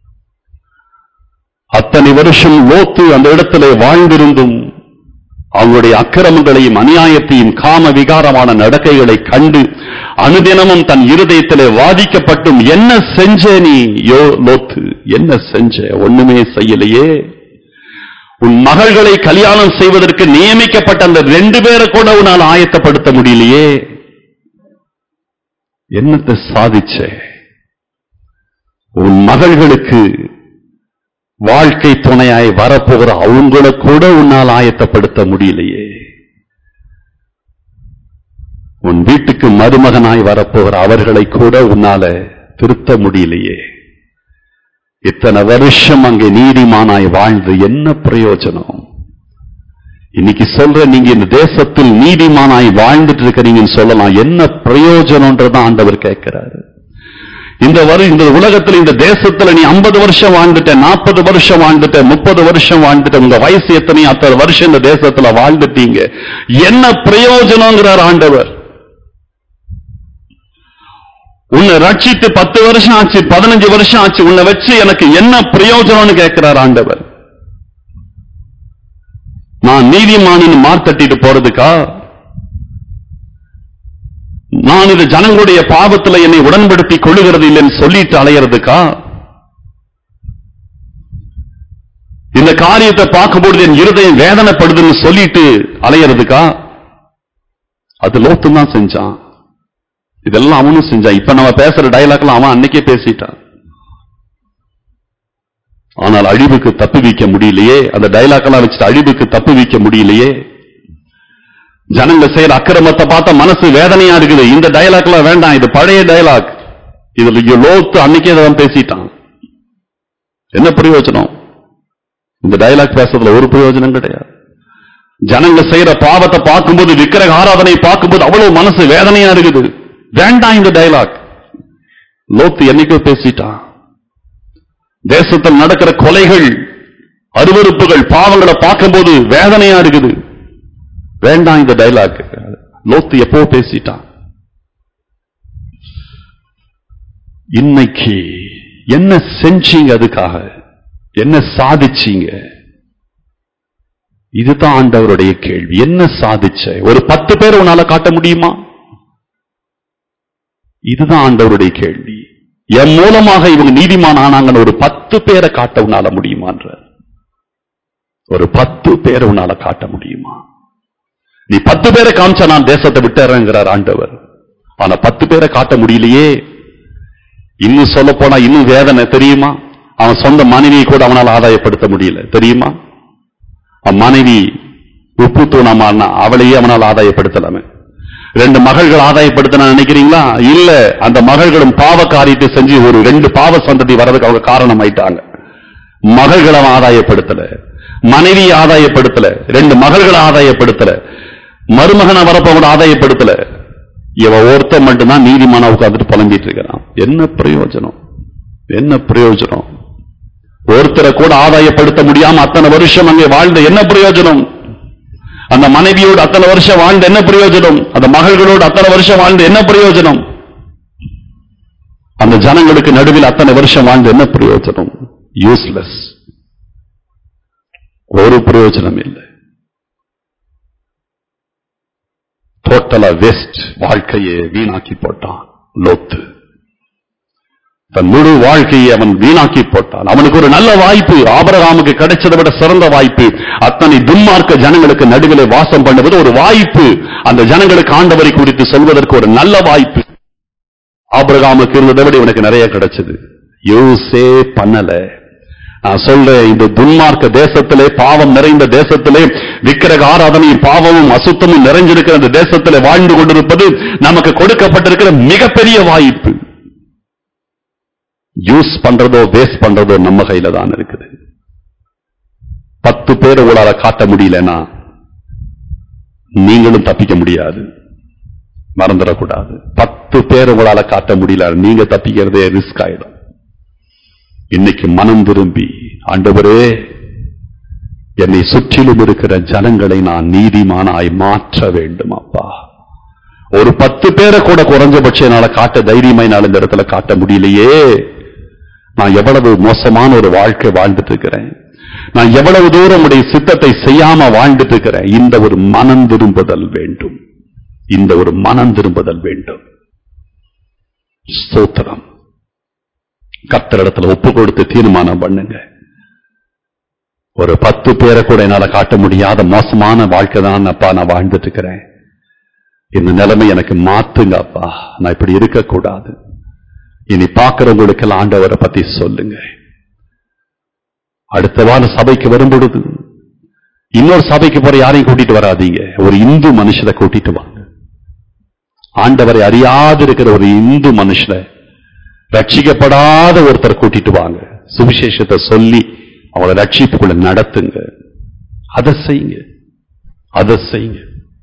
அத்தனை வருஷம் லோத்து அந்த இடத்திலே வாழ்ந்திருந்தும் அவங்களுடைய அக்கிரமங்களையும் அநியாயத்தையும் காம விகாரமான நடக்கைகளை கண்டு அனுதினமும் தன் இருதயத்திலே வாதிக்கப்பட்டும் என்ன செஞ்ச நீ லோத்து, என்ன செஞ்ச? ஒண்ணுமே செய்யலையே. உன் மகள்களை கல்யாணம் செய்வதற்கு நியமிக்கப்பட்ட அந்த 2 பேரை கூட உன்னால் ஆயத்தப்படுத்த முடியலையே. என்னத்தை சாதிச்ச? உன் மகள்களுக்கு வாழ்க்கை துணையாய் வரப்போகிற அவங்கள கூட உன்னால் ஆயத்தப்படுத்த முடியலையே. உன் வீட்டுக்கு மருமகனாய் வரப்போகிற அவர்களை கூட உன்னால திருத்த முடியலையே. இத்தனை வருஷம் அங்கே நீதிமானாய் வாழ்ந்து என்ன பிரயோஜனம்? இன்னைக்கு சொல்ற, நீங்க இந்த தேசத்தில் நீதிமானாய் வாழ்ந்துட்டு இருக்கிறீங்கன்னு சொல்லலாம், என்ன பிரயோஜனம்ன்றதான் ஆண்டவர் கேட்கிறாரு. இந்த உலகத்தில் இந்த தேசத்துல நீ 50 வருஷம் வாழ்ந்துட்ட, 40 வருஷம் வாழ்ந்துட்ட, 30 வருஷம் வாழ்ந்துட்ட, உங்க வயசு எத்தனை, அத்தனை வருஷம் இந்த தேசத்துல வாழ்ந்துட்டீங்க, என்ன பிரயோஜனம்ங்கிறார் ஆண்டவர். உன்னை ரட்சித்து 10 வருஷம் ஆச்சு, 15 வருஷம் ஆச்சு, உன்னை வச்சு எனக்கு என்ன பிரயோஜனம்னு கேட்கிறார் ஆண்டவர். நான் நீதிமானின்னு மார்த்தட்டிட்டு போறதுக்கா? நான் இது ஜனங்களுடைய பாவத்துல என்னை உடன்படுத்தி கொள்ளுகிறது இல்லைன்னு சொல்லிட்டு அலையிறதுக்கா? இந்த காரியத்தை பார்க்கும்போது என் இருதயம் வேதனைப்படுதுன்னு சொல்லிட்டு அலையிறதுக்கா? அது லோத்து தான் செஞ்சான். இதெல்லாம் அவனும் செஞ்சான். இப்ப நம்ம பேசுற டயலாக்லாம் அவன் அன்னைக்கே பேசிட்டான். ஆனால் அழிவுக்கு தப்பு வைக்க முடியலையே. அந்த டயலாக்லாம் வச்சுட்டு அழிவுக்கு தப்பு வைக்க முடியலையே. ஜனங்க செய்யற அக்கிரமத்தை பார்த்தா மனசு வேதனையா இருக்குது. இந்த டயலாக்லாம் வேண்டாம், இது பழைய டயலாக். இதுல லோத்து அன்னைக்கே தான் பேசிட்டான். என்ன பிரயோஜனம்? இந்த டயலாக் பேசுறதுல ஒரு பிரயோஜனம் கிடையாது. ஜனங்க செய்யற பாவத்தை பார்க்கும்போது, விக்கிரக ஆராதனை பார்க்கும்போது அவ்வளவு மனசு வேதனையா இருக்குது. வேண்டாம் இந்த டயலாக். லோத்து என்னைக்கோ பேசிட்டான். தேசத்தில் நடக்கிற கொலைகள், அருவருப்புகள், பாவங்களை பார்க்கும்போது வேதனையா இருக்குது. வேண்டாம் இந்த டயலாக். லோத்து எப்போ பேசிட்டான். இன்னைக்கு என்ன செஞ்சீங்க? அதுக்காக என்ன சாதிச்சீங்க? இதுதான் ஆண்டவருடைய கேள்வி. என்ன சாதிச்ச? ஒரு 10 பேர் உன்னால காட்ட முடியுமா? இதுதான் ஆண்டவருடைய கேள்வி. என் மூலமாக இவங்க நீதிமான் ஆனாங்கன்னு ஒரு 10 பேரை காட்ட உன்னால முடியுமான்ற? ஒரு 10 பேரை உன்னால காட்ட முடியுமா? நீ 10 பேரை காமிச்சா நான் தேசத்தை விட்டுறேங்கிறார் ஆண்டவர். ஆனா 10 பேரை காட்ட முடியலையே. இன்னும் சொல்ல போனா இன்னும் வேதனை தெரியுமா? அவன் சொந்த மனைவியை கூட அவனால் ஆதாயப்படுத்த முடியல தெரியுமா? அவன் மனைவி உப்பு தூணமானா அவளையே அவனால் ஆதாயப்படுத்தலாமே. 2 மகள்கள் ஆதாயப்படுத்த நினைக்கிறீங்களா? இல்ல, அந்த மகள்களும் பாவ காரியத்தை செஞ்சு ஒரு 2 பாவ சந்ததி வர்றதுக்கு அவங்க காரணம் ஆயிட்டாங்க. மகள்களை அவன் ஆதாயப்படுத்தல, மனைவி ஆதாயப்படுத்தல, 2 மகள்களை ஆதாயப்படுத்தல, மருமகனை வரப்பவங்க ஆதாயப்படுத்தல. இவன் ஒருத்தன் மட்டும்தான் நீதிமானா உட்கார்ந்துட்டு புலம்பிட்டு இருக்கிறான். என்ன பிரயோஜனம்? என்ன பிரயோஜனம்? ஒருத்தரை கூட ஆதாயப்படுத்த முடியாம அத்தனை வருஷம் அங்கே வாழ்ந்த என்ன பிரயோஜனம்? அந்த மனைவியோடு அத்தனை வருஷம் வாழ்ந்த என்ன பிரயோஜனம்? அந்த மகள்களோடு அத்தனை வருஷம் வாழ்ந்த என்ன பிரயோஜனம்? அந்த ஜனங்களுக்கு நடுவில் அத்தனை வருஷம் வாழ்ந்த என்ன பிரயோஜனம்? யூஸ்லெஸ். ஒரு பிரயோஜனம் இல்லை. டோட்டலா வேஸ்ட். வாழ்க்கையை வீணாக்கி போட்டான் லோத்து. தன் முழு வாழ்க்கையை அவன் வீணாக்கி போட்டான். அவனுக்கு ஒரு நல்ல வாய்ப்பு, ஆபிரகாமுக்கு கிடைச்சதை விட சிறந்த வாய்ப்பு. அத்தனை துன்மார்க்க ஜனங்களுக்கு நடுவில் வாசம் பண்ணுவது ஒரு வாய்ப்பு. அந்த ஜனங்களுக்கு ஆண்டவரை குறித்து சொல்வதற்கு ஒரு நல்ல வாய்ப்பு. ஆபிரகாமுக்கு இருந்ததை விட இவனுக்கு நிறைய கிடைச்சது. யூஸே பண்ணல. நான் சொல்றேன், இந்த துன்மார்க்க தேசத்திலே, பாவம் நிறைந்த தேசத்திலே, விக்கிரக ஆராதனையும் பாவமும் அசுத்தமும் நிறைஞ்சிருக்கிற அந்த தேசத்திலே வாழ்ந்து கொண்டிருப்பது நமக்கு கொடுக்கப்பட்டிருக்கிற மிகப்பெரிய வாய்ப்பு. யூஸ் பண்றதோ வேஸ்ட் பண்றதோ நம்ம கையில தான் இருக்குது. 10 பேர் உங்களால காட்ட முடியலன்னா நீங்களும் தப்பிக்க முடியாது. மறந்துடக்கூடாது. 10 பேர் உங்களால காட்ட முடியல, நீங்க தப்பிக்கிறதே ரிஸ்க் ஆயிடும். இன்னைக்கு மனம் திரும்பி, ஆண்டவரே என்னை சுற்றிலும் இருக்கிற ஜனங்களை நான் நீதிமானாய் மாற்ற வேண்டும் அப்பா. ஒரு 10 பேரை கூட குறைஞ்சபட்சம் என்னால காட்ட தைரியமா என்னால இந்த இடத்துல காட்ட முடியலையே. நான் எவ்வளவு மோசமான ஒரு வாழ்க்கை வாழ்ந்துட்டு இருக்கிறேன். நான் எவ்வளவு தூரம் உடைய சித்தத்தை செய்யாம வாழ்ந்துட்டு இருக்கிறேன். இந்த ஒரு மனம் திரும்புதல் வேண்டும். இந்த ஒரு மனம் திரும்புதல் வேண்டும். ஸ்தோத்திரம். கர்த்தரிடத்துல ஒப்பு கொடுத்து தீர்மானம் பண்ணுங்க. ஒரு 10 பேரை கூட என்னால காட்ட முடியாத மோசமான வாழ்க்கை தான் அப்பா நான் வாழ்ந்துட்டு இருக்கிறேன். இந்த நிலைமை எனக்கு மாத்துங்க அப்பா. நான் இப்படி இருக்கக்கூடாது. இனி பார்க்கிறவங்களுக்கெல்லாம் ஆண்டவரை பத்தி சொல்லுங்க. அடுத்த வாரம் சபைக்கு வரும்பொழுது இன்னொரு சபைக்கு போற யாரையும் கூட்டிட்டு வராதீங்க. ஒரு இந்து மனுஷனை கூட்டிட்டு வாங்க. ஆண்டவரை அறியாது இருக்கிற ஒரு இந்து மனுஷனை, ரட்சிக்கப்படாத ஒருத்தர் கூட்டிட்டு வாங்க. சுவிசேஷத்தை சொல்லி அவளை ரட்சிப்புக்குள்ள நடத்துங்க. அதை செய்யுங்க, அதை செய்யுங்க.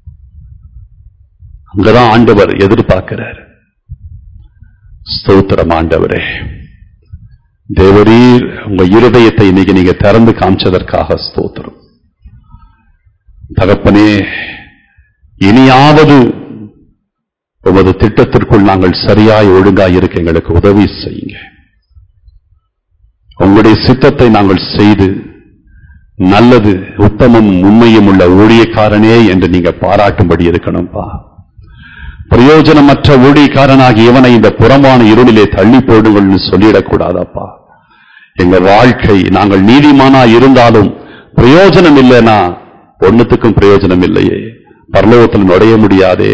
அங்கதான் ஆண்டவர் எதிர்பார்க்கிறார். ஸ்தோத்திரம் ஆண்டவரே. தேவரீர் உங்க இருதயத்தை இன்னைக்கு நீங்க திறந்து காமிச்சதற்காக ஸ்தோத்திரம். தகப்பனே, இனியாவது உமது திட்டத்திற்குள் நாங்கள் சரியாய் ஒழுங்காய் இருக்க எங்களுக்கு உதவி செய்யுங்க. உங்களுடைய சித்தத்தை நாங்கள் செய்து நல்லது, உத்தமம், உண்மையும் உள்ள ஊழியக்காரனே என்று நீங்க பாராட்டும்படி இருக்கணும்பா. பிரயோஜனமற்ற ஊழியக்காரனாகி இவனை இந்த புறமான இருளிலே தள்ளி போடுங்கள்னு சொல்லிடக்கூடாதப்பா. எங்க வாழ்க்கை நாங்கள் நீதிமானா இருந்தாலும் பிரயோஜனம் இல்லைன்னா ஒண்ணுத்துக்கும் பிரயோஜனம் இல்லையே, பரலோகத்தில் நுழைய முடியாதே.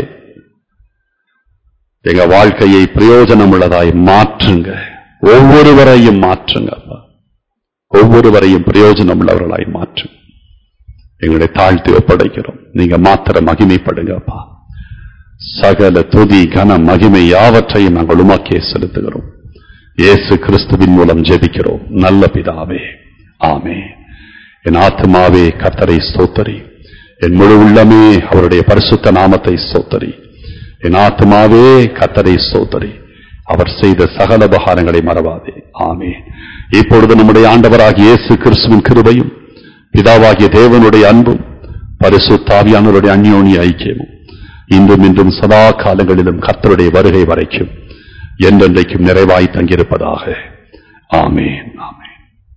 எங்க வாழ்க்கையை பிரயோஜனம் உள்ளதாய் மாற்றுங்க, ஒவ்வொருவரையும் மாற்றுங்க அப்பா. ஒவ்வொருவரையும் பிரயோஜனம் உள்ளவர்களாய் மாற்றுங்க. எங்களை தாழ்த்தி ஒப்படைக்கிறோம். நீங்க மாத்திர மகிமைப்படுங்க அப்பா. சகல துதி கன மகிமை யாவற்றையும் நாங்கள் உமக்கே செலுத்துகிறோம். இயேசு கிறிஸ்துவின் மூலம் ஜெபிக்கிறோம் நல்ல பிதாவே, ஆமென். என் ஆத்துமாவே கர்த்தரை ஸ்தோத்தரி, என் முழு உள்ளமே அவருடைய பரிசுத்த நாமத்தை ஸ்தோத்தரி. என் ஆத்துமாவே கர்த்தரை ஸ்தோத்தரி, அவர் செய்த சகல உபகாரங்களை மறவாதே. ஆமென். இப்பொழுது நம்முடைய ஆண்டவராகிய இயேசு கிறிஸ்துவின் கிருபையும் பிதாவாகிய தேவனுடைய அன்பும் பரிசுத்த ஆவியானவருடைய அந்யோன்ய ஐக்கியமும் இன்றும் இன்றும் சதா காலங்களிலும் கர்த்தருடைய வருகை வரைக்கும் என்றென்றைக்கும் நிறைவாய் தங்கியிருப்பதாக. ஆமென், ஆமென்.